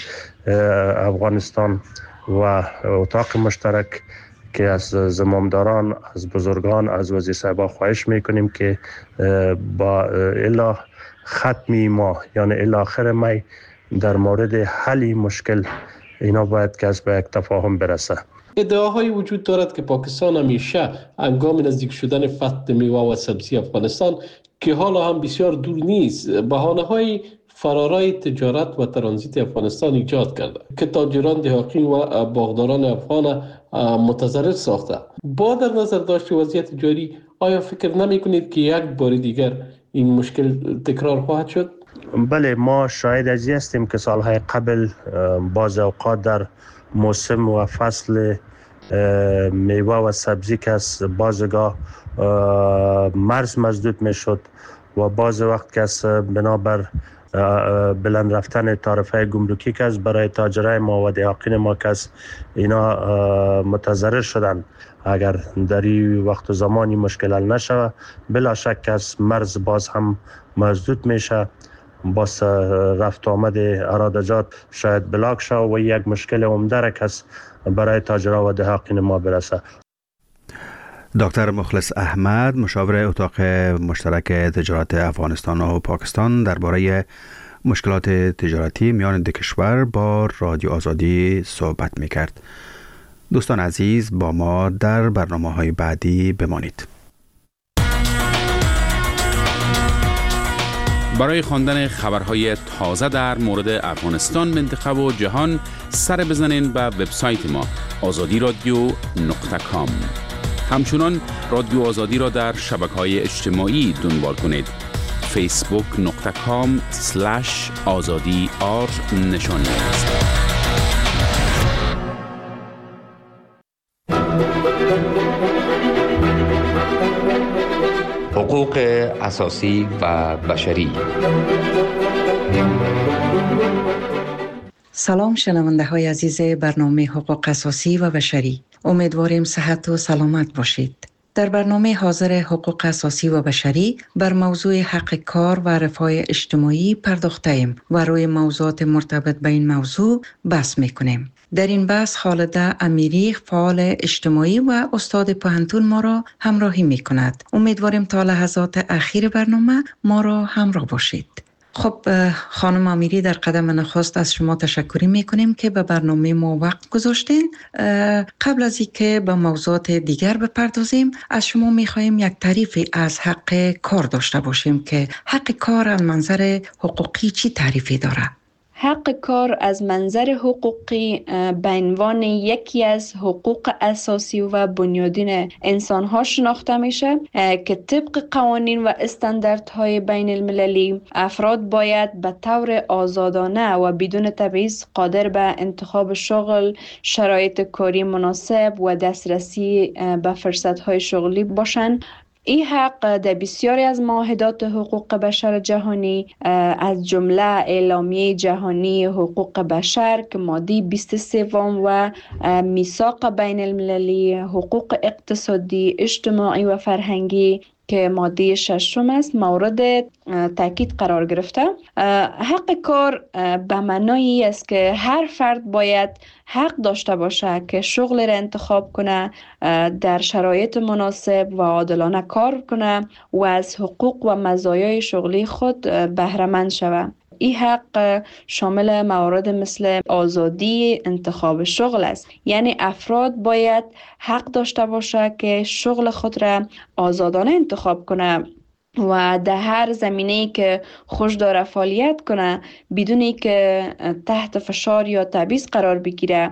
افغانستان و اتاق مشترک که از زمامداران، از بزرگان، از وزیر صاحبا خواهش میکنیم که با الا ختمی ما یعنی الا آخر می در مورد حل مشکل اینا باید که از به یک تفاهم برسه. ادعاهایی وجود دارد که پاکستان همیشه هنگام نزدیک شدن فتح میوه و سبزی افغانستان که حالا هم بسیار دور نیست بهانه‌های فرارای تجارت و ترانزیت افغانستان ایجاد کرده که تاجران دهاقین و باغداران افغان متضرر ساخته. با در نظر داشت وضعیت جاری آیا فکر نمی کنید که یک بار دیگر این مشکل تکرار خواهد شد؟ بله، ما شاهد ازی هستیم که سالهای قبل بعض اوقات در موسم و فصل میوه و سبزی که از بعضگاه مرز مسدود می شد و بعض وقت که از بنابر بلند رفتن تعرفه گمرکی که از برای تاجرای ما و دهاقین ما که از اینا متضرر شدن. اگر در این وقت و زمانی مشکل حل نشود بلا شک از مرز باز هم مسدود میشه، باز رفت آمد ارادجات شاید بلاک شود و یک مشکل عمده را که برای تاجرها و دهاقین ما برسه. دکتر مخلص احمد، مشاور اتاق مشترک تجارت افغانستان و پاکستان، درباره مشکلات تجارتی میان دو کشور با رادیو آزادی صحبت میکرد. دوستان عزیز، با ما در برنامه‌های بعدی بمانید. برای خواندن خبرهای تازه در مورد افغانستان، منطقه و جهان سر بزنین به وبسایت ما آزادی رادیو نقطه کام. همچنان رادیو آزادی را در شبکه‌های اجتماعی دنبال کنید. فیسبوک نقطه کام سلش آزادی آر نشانی است. حقوق اساسی و بشری. سلام شنونده های عزیز برنامه حقوق اساسی و بشری. امیدواریم صحت و سلامت باشید. در برنامه حاضر حقوق اساسی و بشری بر موضوع حق کار و رفاه اجتماعی پرداخته ایم و روی موضوعات مرتبط به این موضوع بحث میکنیم. در این بحث خالده امیری فعال اجتماعی و استاد پوهنتون ما را همراهی میکند. امیدواریم تا لحظات اخیر برنامه ما را همراه باشید. خب خانم امیری، در قدم نخست از شما تشکری میکنیم که به برنامه ما وقت گذاشتین. قبل از اینکه به موضوعات دیگر بپردازیم از شما میخواهیم یک تعریفی از حق کار داشته باشیم که حق کار از منظر حقوقی چی تعریفی داره؟ حق کار از منظر حقوقی به عنوان یکی از حقوق اساسی و بنیادین انسان‌ها شناخته میشه که طبق قوانین و استانداردهای بین المللی افراد باید به طور آزادانه و بدون تبعیض قادر به انتخاب شغل، شرایط کاری مناسب و دسترسی به فرصت‌های شغلی باشند. این حق در بسیاری از معاهدات حقوق بشر جهانی از جمله اعلامیه جهانی حقوق بشر که ماده بیست و سه و میثاق بین المللی حقوق اقتصادی، اجتماعی و فرهنگی که ماده ششم است مورد تاکید قرار گرفته. حق کار به معنای است که هر فرد باید حق داشته باشه که شغل را انتخاب کنه، در شرایط مناسب و عادلانه کار کنه و از حقوق و مزایای شغلی خود بهره مند شود. این حق شامل موارد مثل آزادی انتخاب شغل است، یعنی افراد باید حق داشته باشه که شغل خود را آزادانه انتخاب کنه و در هر زمینه‌ای که خوش داره فعالیت کنه بدون که تحت فشار یا تبعیض قرار بگیره.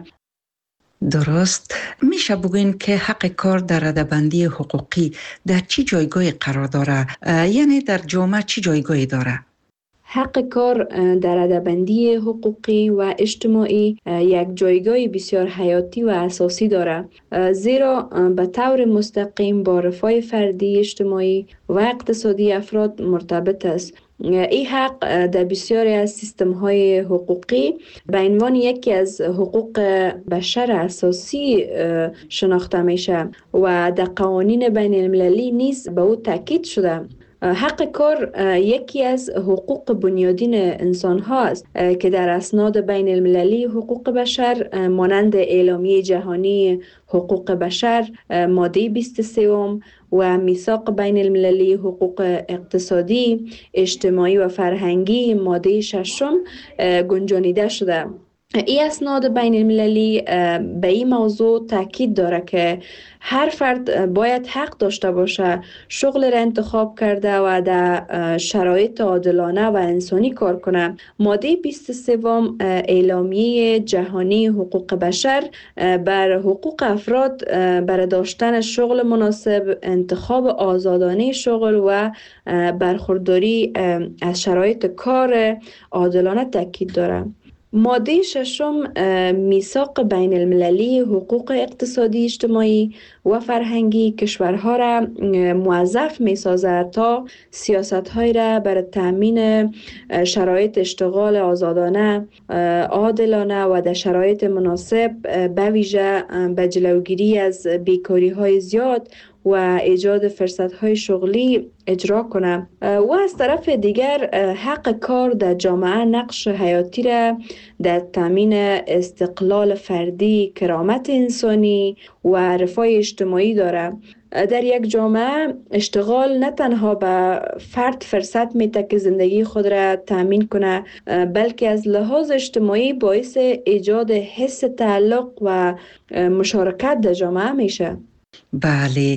درست. میشه بگوین که حق کار در رده‌بندی حقوقی در چی جایگاهی قرار داره؟ یعنی در جامعه چی جایگاهی داره؟ حق کار در رده‌بندی حقوقی و اجتماعی یک جایگاه بسیار حیاتی و اساسی دارد، زیرا به طور مستقیم با رفاه فردی، اجتماعی و اقتصادی افراد مرتبط است. این حق در بسیاری از سیستم‌های حقوقی به عنوان یکی از حقوق بشر اساسی شناخته میشه و در قوانین بین المللی نیز به او تاکید شده. حق کار یکی از حقوق بنیادین انسان ها است که در اسناد بین المللی حقوق بشر مانند اعلامیه جهانی حقوق بشر ماده بیست و سه و میثاق بین المللی حقوق اقتصادی، اجتماعی و فرهنگی ماده ششم گنجانیده شده. این اسناد بین المللی به این موضوع تاکید داره که هر فرد باید حق داشته باشه شغل را انتخاب کرده و در شرایط عادلانه و انسانی کار کنه. ماده بیست و سه اعلامیه جهانی حقوق بشر بر حقوق افراد برای داشتن شغل مناسب، انتخاب آزادانه شغل و برخورداری از شرایط کار عادلانه تاکید داره. ماده ششم میثاق بین المللی حقوق اقتصادی، اجتماعی و فرهنگی کشورها را موظف می سازد تا سیاست‌های را برای تأمین شرایط اشتغال آزادانه، عادلانه و در شرایط مناسب به ویژه به جلوگیری از بیکاری‌های زیاد و ایجاد فرصت‌های شغلی اجرا کنه. و از طرف دیگر حق کار در جامعه نقش حیاتی را در تامین استقلال فردی، کرامت انسانی و رفاه اجتماعی داره. در یک جامعه اشتغال نه تنها به فرد فرصت میده که زندگی خود را تامین کنه، بلکه از لحاظ اجتماعی باعث ایجاد حس تعلق و مشارکت در جامعه میشه. بله،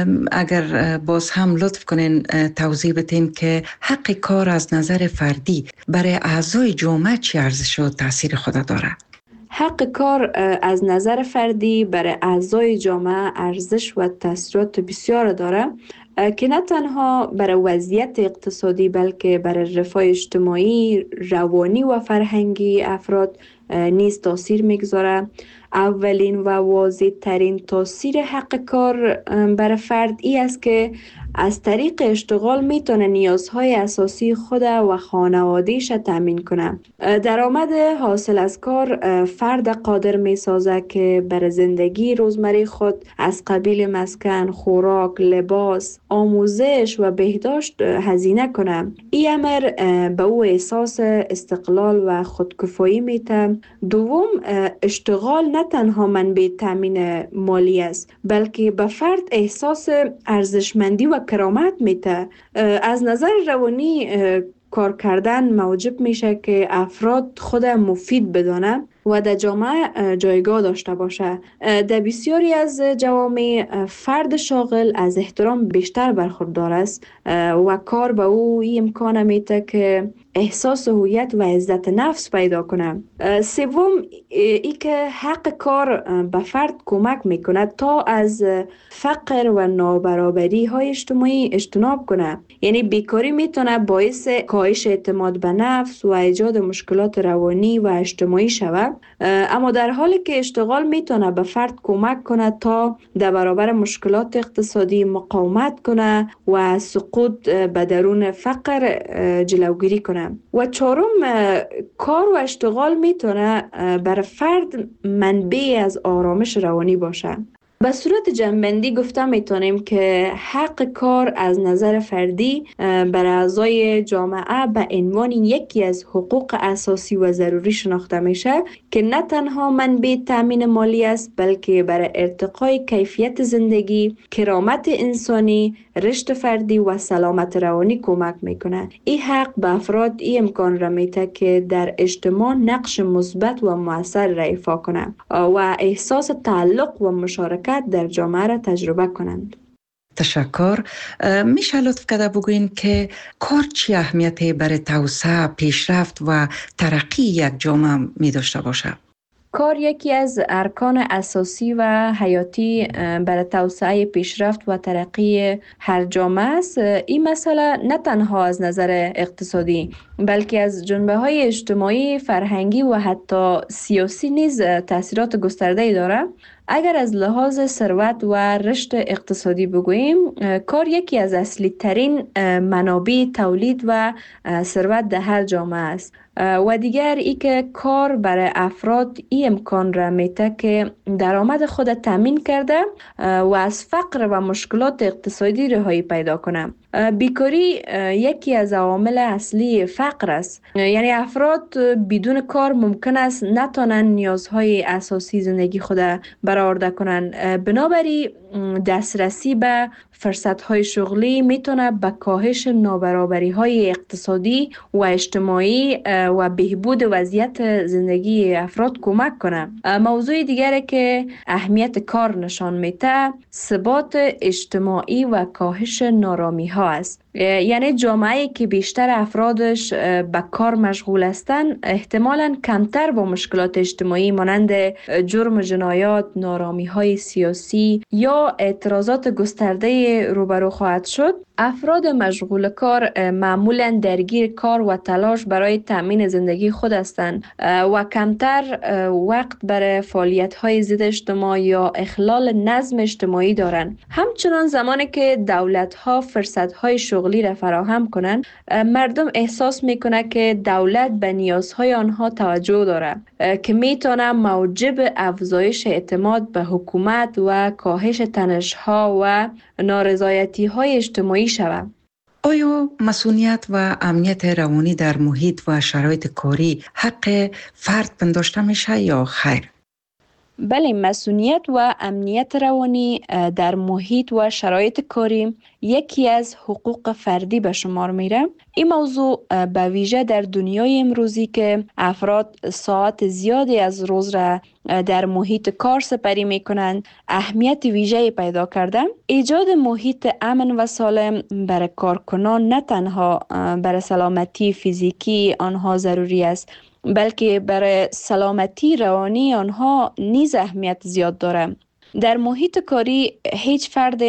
اگر باز هم لطف کنین توضیح بدین که حق کار از نظر فردی برای اعضای جامعه چه ارزش و تاثیر خود داره؟ حق کار از نظر فردی برای اعضای جامعه ارزش و تاثیرات بسیار داره که نه تنها برای وضعیت اقتصادی بلکه برای رفاه اجتماعی، روانی و فرهنگی افراد نیز تاثیر میگذاره. اولین و واضح ترین تاثیر حق کار برای فرد ای است که از طریق اشتغال میتونه نیازهای اساسی خود و خانوادهش تامین کنه. درآمد حاصل از کار فرد قادر میسازه که برای زندگی روزمره خود از قبیل مسکن، خوراک، لباس، آموزش و بهداشت هزینه کنه. این امر به او احساس استقلال و خودکفایی میده. دوم، اشتغال نه تنها منبع تامین مالی است بلکه به فرد احساس ارزشمندی و کرامت میده. از نظر روانی کار کردن موجب میشه که افراد خود مفید بدانه و در جامعه جایگاه داشته باشه. در بسیاری از جوامع فرد شاغل از احترام بیشتر برخوردار است و کار به او این امکان میده که احساس هویت و عزت نفس پیدا کنه. سوم، ای که حق کار به فرد کمک میکنه تا از فقر و نابرابری های اجتماعی اجتناب کنه. یعنی بیکاری میتونه باعث کاهش اعتماد به نفس و ایجاد مشکلات روانی و اجتماعی شود، اما در حالی که اشتغال میتونه به فرد کمک کنه تا در برابر مشکلات اقتصادی مقاومت کنه و سقوط به درون فقر جلوگیری کنه. و چهارم، کار و اشتغال میتونه برای فرد منبع از آرامش روانی باشه. به صورت جنبندی گفته میتونیم که حق کار از نظر فردی برای اعضای جامعه به عنوان یکی از حقوق اساسی و ضروری شناخته میشه که نه تنها منبع تامین مالی است بلکه برای ارتقای کیفیت زندگی، کرامت انسانی، رشد فردی و سلامت روانی کمک میکنه. این حق به افراد این امکان را میده که در اجتماع نقش مثبت و مؤثر را ایفا کنند و احساس تعلق و مشارکت در جامعه را تجربه کنند. تشکر. میشه لطف کرده بگوین که کار چی اهمیتی برای توسعه، پیشرفت و ترقی یک جامعه می داشته باشه؟ کار یکی از ارکان اساسی و حیاتی برای توسعه، پیشرفت و ترقی هر جامعه است. این مسئله نه تنها از نظر اقتصادی بلکه از جنبه‌های اجتماعی، فرهنگی و حتی سیاسی نیز تاثیرات گسترده‌ای دارد. اگر از لحاظ ثروت و رشد اقتصادی بگوییم، کار یکی از اصلی ترین منابع تولید و ثروت در هر جامعه است. و دیگر ای که کار برای افراد این امکان را میده که درآمد خود تامین کرده و از فقر و مشکلات اقتصادی رهایی پیدا کنه. بیکاری یکی از عوامل اصلی فقر است. یعنی افراد بدون کار ممکن است نتونن نیازهای اساسی زندگی خود برآورده کنند. بنابراین دسترسی به فرصت‌های شغلی میتونه به کاهش نابرابری‌های اقتصادی و اجتماعی و بهبود وضعیت زندگی افراد کمک کنه. موضوع دیگری که اهمیت کار نشان میده، ثبات اجتماعی و کاهش نارامی‌ها است. یعنی جامعه‌ای که بیشتر افرادش به کار مشغول هستند احتمالاً کمتر با مشکلات اجتماعی مانند جرم و جنایات، نارامی‌های سیاسی یا اعتراضات گسترده روبرو خواهد شد. افراد مشغول کار معمولاً درگیر کار و تلاش برای تامین زندگی خود هستند و کمتر وقت برای فعالیت‌های ضد اجتماع یا اخلال نظم اجتماعی دارند. همچنان زمانی که دولت‌ها فرصت‌های شغلی را فراهم کنند، مردم احساس می‌کنند که دولت به نیازهای آنها توجه دارد که می‌تواند موجب افزایش اعتماد به حکومت و کاهش تنش‌ها و نارضایتی‌های اجتماعی شود. آیا مسئولیت و امنیت روانی در محیط و شرایط کاری حق فرد پنداشته میشه یا خیر؟ بله، مسئولیت و امنیت روانی در محیط و شرایط کاری یکی از حقوق فردی به شمار میره. این موضوع به ویژه در دنیای امروزی که افراد ساعت زیادی از روز را در محیط کار سپری میکنند اهمیت ویژه‌ای پیدا کرده. ایجاد محیط امن و سالم برای کارکنان نه تنها برای سلامتی فیزیکی آنها ضروری است بلکه برای سلامتی روانی آنها نیز اهمیت زیاد داره. در محیط کاری هیچ فرد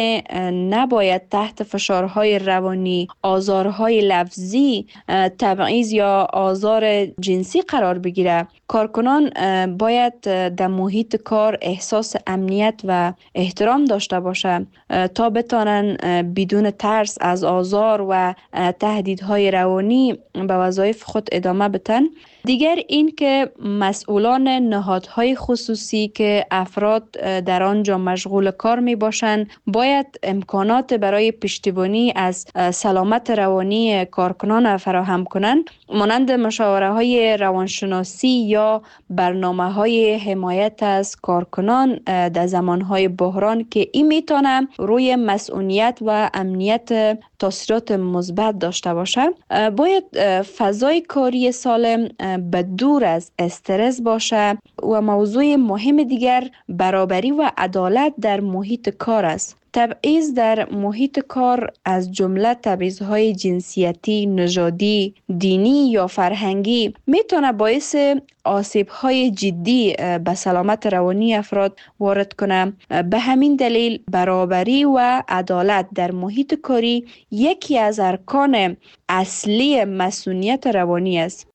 نباید تحت فشارهای روانی، آزارهای لفظی، تبعیض یا آزار جنسی قرار بگیره. کارکنان باید در محیط کار احساس امنیت و احترام داشته باشند تا بتانن بدون ترس از آزار و تهدیدهای روانی به وظایف خود ادامه بدن. دیگر این که مسئولان نهادهای خصوصی که افراد در آنجا مشغول کار می باشند باید امکانات برای پشتیبانی از سلامت روانی کارکنان فراهم کنند، مانند مشاوره های روانشناسی یا برنامه های حمایت از کارکنان در زمان های بحران که این میتونه روی مسئولیت و امنیت تاثیرات مثبت داشته باشه. باید فضای کاری سالم به دور از استرس باشه و موضوع مهم دیگر برابری و عدالت در محیط کار است. تبعیض در محیط کار از جمله تبعیض‌های جنسیتی، نژادی، دینی یا فرهنگی میتونه باعث آسیب‌های جدی به سلامت روانی افراد وارد کنه. به همین دلیل برابری و عدالت در محیط کاری یکی از ارکان اصلی مسئولیت روانی است.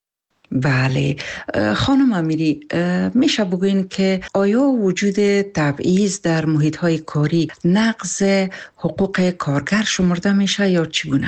بله خانم امیری، میشه بگوین که آیا وجود تبعیض در محیط‌های کاری نقض حقوق کارگر شمرده میشه یا چگونه؟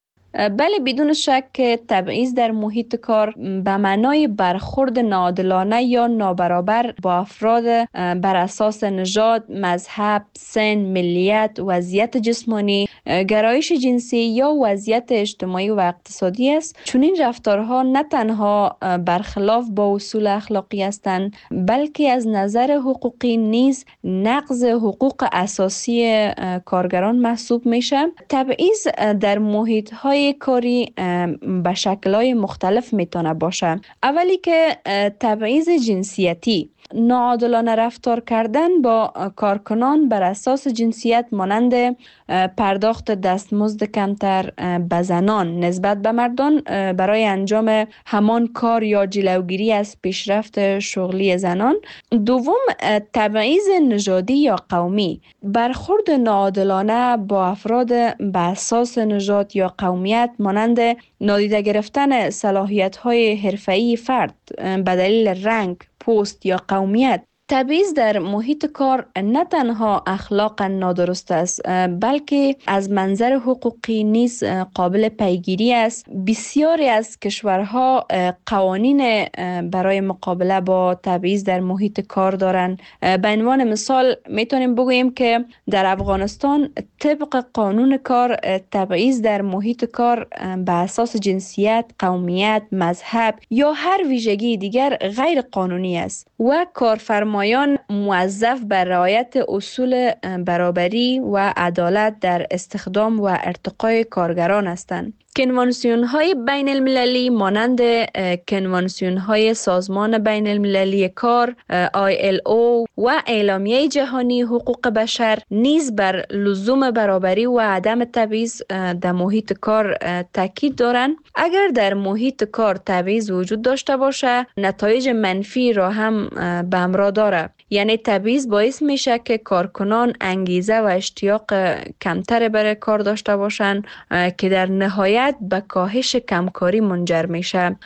بله، بدون شک تبعیض در محیط کار به معنای برخورد ناعادلانه یا نابرابر با افراد بر اساس نژاد، مذهب، سن، ملیت، وضعیت جسمانی، گرایش جنسی یا وضعیت اجتماعی و اقتصادی است. چون این رفتارها نه تنها برخلاف با اصول اخلاقی هستند، بلکه از نظر حقوقی نیز نقض حقوق اساسی کارگران محسوب میشه. تبعیض در محیط‌های کاری به شکل‌های مختلف میتونه باشه. اولی که تبعیض جنسیتی، ناعادلانه رفتار کردن با کارکنان بر اساس جنسیت مانند پرداخت دستمزد کمتر به زنان نسبت به مردان برای انجام همان کار یا جلوگیری از پیشرفت شغلی زنان. دوم، تبعیض نژادی یا قومی، برخورد ناعادلانه با افراد به اساس نژاد یا قومیت مانند نادیده گرفتن صلاحیت‌های حرفه‌ای فرد به دلیل رنگ، پوست یا قومیت. تبعیض در محیط کار نه تنها اخلاقا نادرست است، بلکه از منظر حقوقی نیز قابل پیگیری است. بسیاری از کشورها قوانین برای مقابله با تبعیض در محیط کار دارند. به عنوان مثال میتونیم بگوییم که در افغانستان طبق قانون کار تبعیض در محیط کار به اساس جنسیت، قومیت، مذهب یا هر ویژگی دیگر غیر قانونی است و کارفرما مایان موظف بر رعایت اصول برابری و عدالت در استخدام و ارتقای کارگران هستند. کنوانسیون های بین المللی مانند کنوانسیون های سازمان بین المللی کار آی ال او و اعلامیه جهانی حقوق بشر نیز بر لزوم برابری و عدم تبعیض در محیط کار تاکید دارند. اگر در محیط کار تبعیض وجود داشته باشه، نتایج منفی را هم به همراه داره. یعنی تبعیض باعث میشه که کارکنان انگیزه و اشتیاق کمتر برای کار داشته باشند که در نهایت به کاهش کمکاری منجر میشه.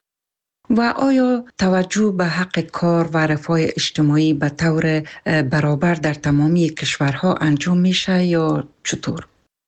و آیا توجه به حق کار و رفاه اجتماعی به طور برابر در تمامی کشورها انجام میشه یا چطور؟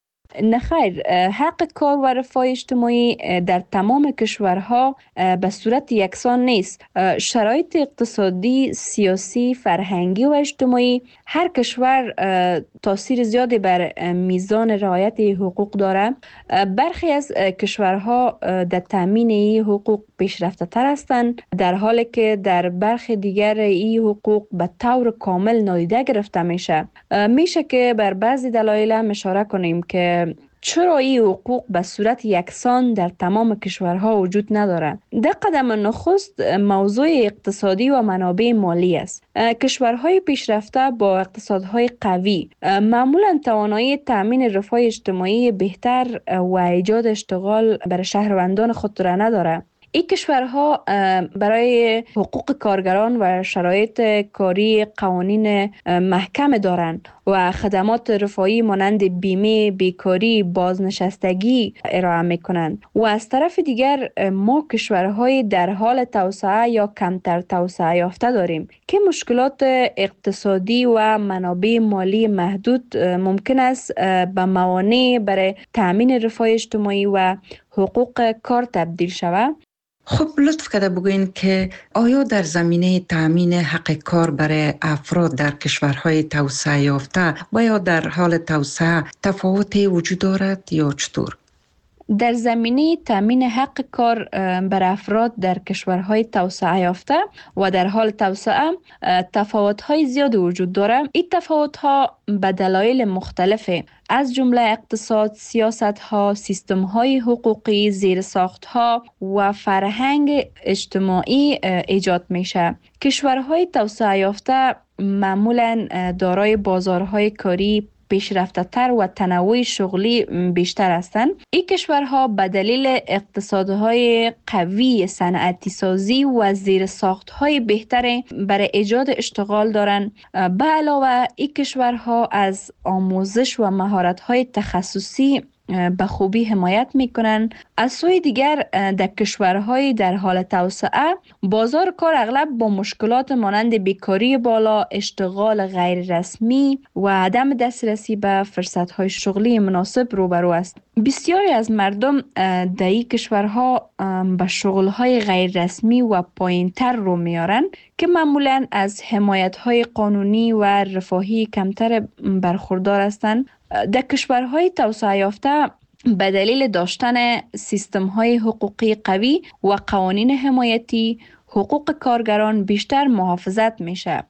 نه خیر، حق کار و رفاه اجتماعی در تمام کشورها به صورت یکسان نیست. شرایط اقتصادی، سیاسی، فرهنگی و اجتماعی هر کشور تاثیر زیادی بر میزان رعایت حقوق داره. برخی از کشورها در تامین این حقوق پیشرفته تر هستند، در حالی که در برخی دیگر این حقوق به طور کامل نادیده گرفته میشه. میشه که بر بعضی دلایل اشاره کنیم که چرا این حقوق به صورت یکسان در تمام کشورها وجود نداره. در قدم نخست موضوع اقتصادی و منابع مالی است. کشورهای پیشرفته با اقتصادهای قوی معمولا توانایی تامین رفاه اجتماعی بهتر و ایجاد اشتغال برای شهروندان خود را نداره. این کشورها برای حقوق کارگران و شرایط کاری قوانین محکم دارند و خدمات رفاهی مانند بیمه، بیکاری، بازنشستگی ارائه میکنند. و از طرف دیگر ما کشورهای در حال توسعه یا کمتر توسعه یافته داریم که مشکلات اقتصادی و منابع مالی محدود ممکن است به موانع برای تأمین رفاه اجتماعی و حقوق کار تبدیل شود. خب لطف کرده بگوین که آیا در زمینه تأمین حق کار برای افراد در کشورهای توسعه یافته و یا در حال توسعه تفاوتی وجود دارد یا چطور؟ در زمینه تامین حق کار بر افراد در کشورهای توسعه یافته و در حال توسعه تفاوت‌های زیاد وجود دارد. این تفاوت‌ها به دلایل مختلفه، از جمله اقتصاد، سیاست‌ها، سیستم‌های حقوقی، زیرساخت‌ها و فرهنگ اجتماعی ایجاد میشه. کشورهای توسعه یافته معمولاً دارای بازارهای کاری پیشرفته تر و تنوع شغلی بیشتر هستند. این کشورها به دلیل اقتصادهای قوی، صنعتی سازی و زیرساختهای بهتر برای ایجاد اشتغال دارند. به علاوه این کشورها از آموزش و مهارت‌های تخصصی به خوبی حمایت میکنند. از سوی دیگر در کشورهای در حال توسعه بازار کار اغلب با مشکلات مانند بیکاری بالا، اشتغال غیر رسمی و عدم دسترسی به فرصتهای شغلی مناسب روبرو است. بسیاری از مردم در این کشورها به شغلهای غیر رسمی و پایینتر رو میارن که معمولاً از حمایتهای قانونی و رفاهی کمتر برخوردار هستند. در کشورهای توسعه یافته به دلیل داشتن سیستم‌های حقوقی قوی و قوانین حمایتی، حقوق کارگران بیشتر محافظت میشه.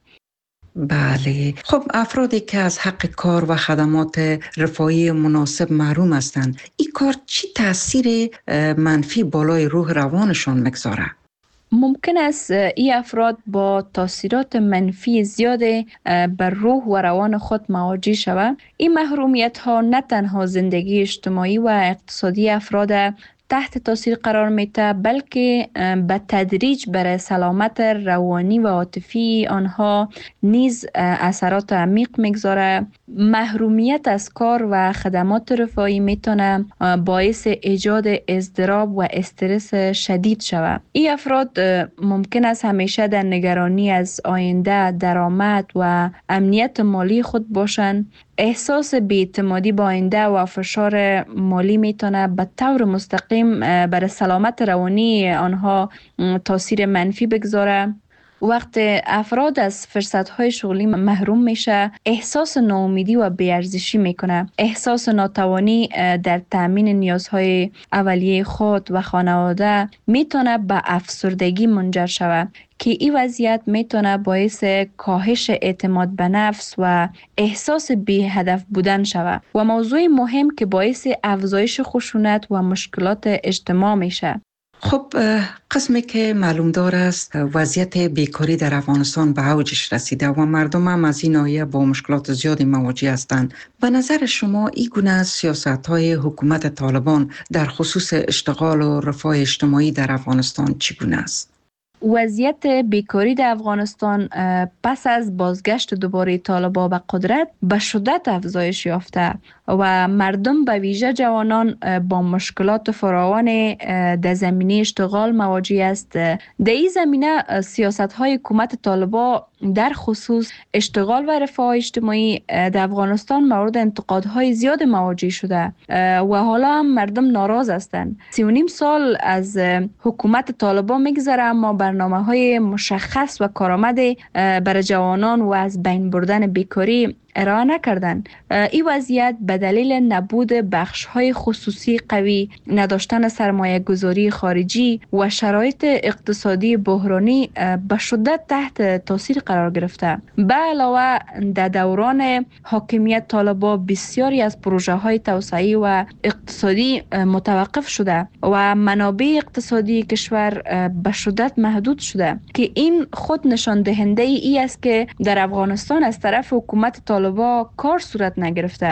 بله، خب افرادی که از حق کار و خدمات رفاهی مناسب محروم هستند، این کار چی تاثیر منفی بالای روح روانشان میگذاره؟ ممکن است این افراد با تاثیرات منفی زیاد بر روح و روان خود مواجه شوند. این محرومیت ها نه تنها زندگی اجتماعی و اقتصادی افراد تحت تاثیر قرار میده، بلکه به تدریج برای سلامت روانی و عاطفی آنها نیز اثرات عمیق میگذاره. محرومیت از کار و خدمات رفاهی میتونه باعث ایجاد اضطراب و استرس شدید شود. این افراد ممکن است همیشه در نگرانی از آینده، درآمد و امنیت مالی خود باشند. احساس بی‌اعتمادی با آینده و فشار مالی میتونه به طور مستقیم بر سلامت روانی آنها تاثیر منفی بگذاره. وقت افراد از فرصت‌های شغلی محروم میشه، احساس ناامیدی و بی‌ارزشی میکنه. احساس ناتوانی در تامین نیازهای اولیه خود و خانواده میتونه به افسردگی منجر شود که این وضعیت میتونه باعث کاهش اعتماد به نفس و احساس بی هدف بودن شود و موضوع مهم که باعث افزایش خشونت و مشکلات اجتماع میشه. خب قسمی که معلوم دار است وضعیت بیکاری در افغانستان به اوجش رسیده و مردم هم از این ناحیه با مشکلات زیادی مواجه هستند. به نظر شما این گونه سیاست‌های حکومت طالبان در خصوص اشتغال و رفاه اجتماعی در افغانستان چگونه است؟ وضعیت بیکاری در افغانستان پس از بازگشت دوباره طالبان به قدرت به شدت افزایش یافته و مردم به ویژه جوانان با مشکلات فراوان در زمینه اشتغال مواجه است. در این زمینه سیاست‌های حکومت طالبان در خصوص اشتغال و رفاه اجتماعی در افغانستان مورد انتقادهای زیاد مواجه شده و حالا هم مردم ناراض هستند. سی و نیم سال از حکومت طالبان میگذره اما برنامه‌های مشخص و کارآمد برای جوانان و از بین بردن بیکاری ارائه نکردند. این وضعیت به دلیل نبود بخش‌های خصوصی قوی، نداشتن سرمایه گذاری خارجی و شرایط اقتصادی بحرانی به شدت تحت تاثیر قرار گرفته. به علاوه در دوران حاکمیت طالبان بسیاری از پروژه‌های توسعه‌ای و اقتصادی متوقف شده و منابع اقتصادی کشور به شدت محدود شده که این خود نشان دهنده ای است که در افغانستان از طرف حکومت طالبان با کار صورت نگرفته.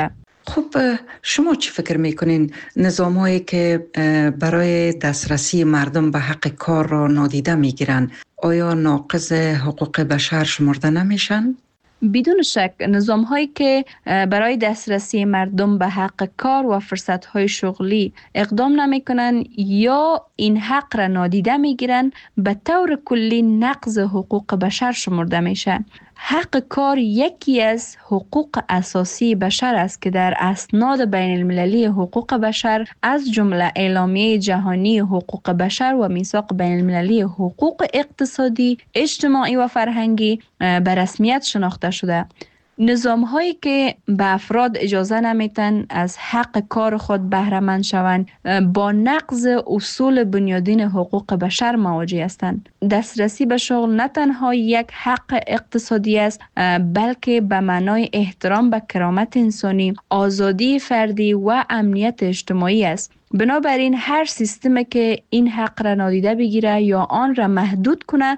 خب شما چی فکر میکنین نظام هایی که برای دسترسی مردم به حق کار را نادیده میگیرن آیا ناقض حقوق بشر شمرده نمیشن؟ بدون شک نظام هایی که برای دسترسی مردم به حق کار و فرصت های شغلی اقدام نمی کنن یا این حق را نادیده می گیرن به طور کلی نقض حقوق بشر شمرده میشه. حق کار یکی از حقوق اساسی بشر است که در اسناد بین المللی حقوق بشر از جمله اعلامیه جهانی حقوق بشر و میثاق بین المللی حقوق اقتصادی، اجتماعی و فرهنگی به رسمیت شناخته شده. نظام هایی که به افراد اجازه نمیتن از حق کار خود بهره مند شوند با نقض اصول بنیادین حقوق بشر مواجه هستند. دسترسی به شغل نه تنها یک حق اقتصادی است بلکه به معنای احترام به کرامت انسانی، آزادی فردی و امنیت اجتماعی است. بنابراین هر سیستمی که این حق را نادیده بگیره یا آن را محدود کنه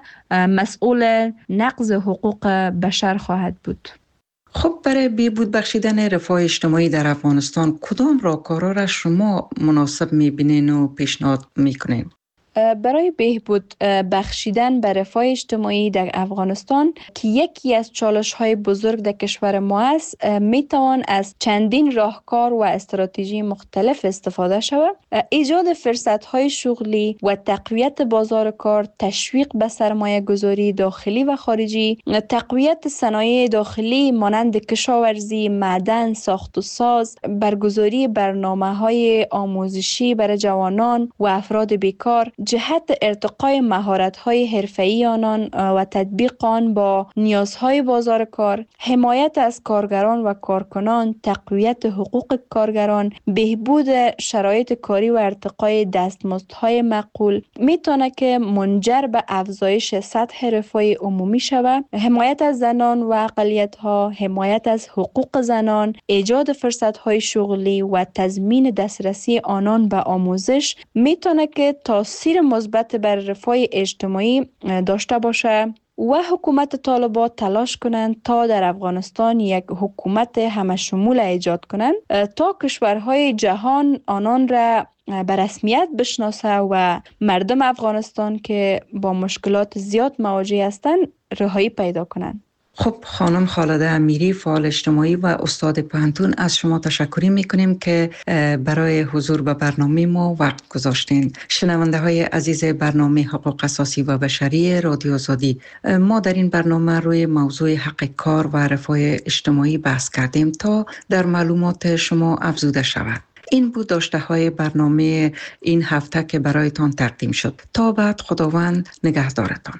مسئول نقض حقوق بشر خواهد بود. خب برای بهبود بخشیدن رفاه اجتماعی در افغانستان کدام راهکارها را شما مناسب می‌بینین و پیشنهاد می‌کنین؟ برای بهبود بخشیدن به رفاه اجتماعی در افغانستان که یکی از چالش‌های بزرگ در کشور ما است، میتوان از چندین راهکار و استراتژی مختلف استفاده شود. ایجاد فرصت‌های شغلی و تقویت بازار کار، تشویق به سرمایه گذاری داخلی و خارجی، تقویت صنایع داخلی مانند کشاورزی، معدن، ساخت و ساز، برگزاری برنامه‌های آموزشی برای جوانان و افراد بیکار، جهت ارتقای مهارت‌های حرفه‌ای آنان و تطبیق آن با نیازهای بازار کار، حمایت از کارگران و کارکنان، تقویت حقوق کارگران، بهبود شرایط کاری و ارتقای دستمزدهای معقول میتونه که منجر به افزایش سطح رفاه عمومی شود. حمایت از زنان و اقلیت‌ها، حمایت از حقوق زنان، ایجاد فرصت‌های شغلی و تضمین دسترسی آنان به آموزش میتونه که تاثیر مثبت بر رفاه اجتماعی داشته باشه و حکومت طالبان تلاش کنند تا در افغانستان یک حکومت همه شمول ایجاد کنند تا کشورهای جهان آنان را به رسمیت بشناسه و مردم افغانستان که با مشکلات زیاد مواجه هستند رهایی پیدا کنند. خب خانم خالده امیری، فعال اجتماعی و استاد پوهنتون، از شما تشکر میکنیم که برای حضور به برنامه ما وقت گذاشتین. شنونده های عزیز برنامه حقوق اساسی و بشری رادیو آزادی، ما در این برنامه روی موضوع حق کار و رفاه اجتماعی بحث کردیم تا در معلومات شما افزوده شود. این بود داشته های برنامه این هفته که برایتان تقدیم شد. تا بعد خداوند نگهدارتان.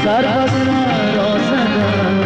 سر به سر آزدم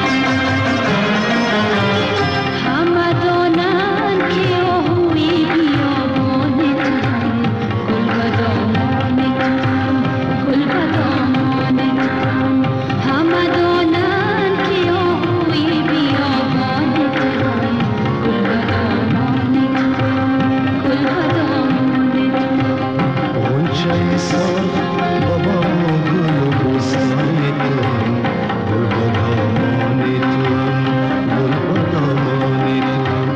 همه دانند که آهوی بیابان توام گل به دامان توام گل به دامان توام همه دانند که آهوی بیابان توام گل به دامان توام گل به دامان توام غنچه سال بابا گل و بستان توام گل به دامان توام گل به دامان توام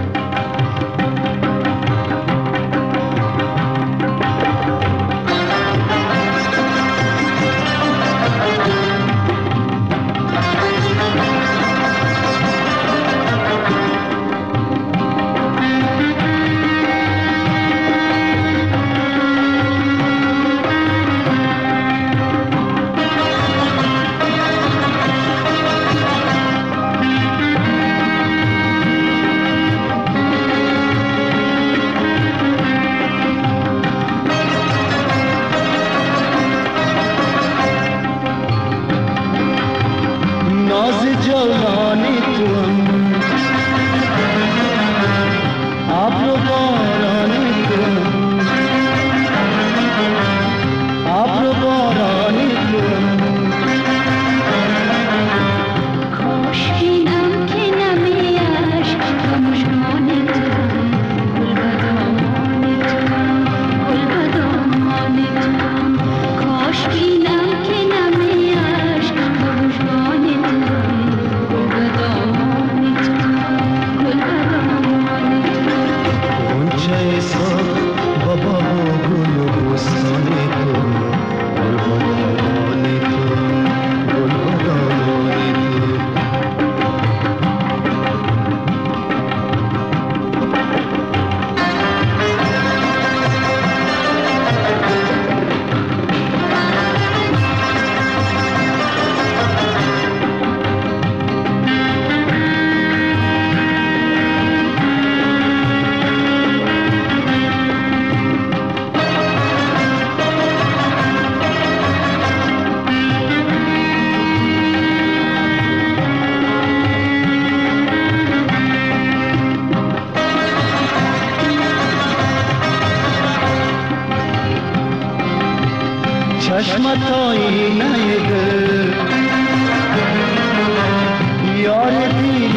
ناز جوانی توام ابر و بارانی توام ابر و بارانی توام کاش بینم که نمی اشک و مژگان توام گل به دامان توام گل به دامان توام کاش بینم که نمی اشک و مژگان توام گل به دامان توام گل به دامان توام غنچه سال بابا گل و بستان توام گل به دامان توام گل به دامان توام چشمت آینه دل یار دیده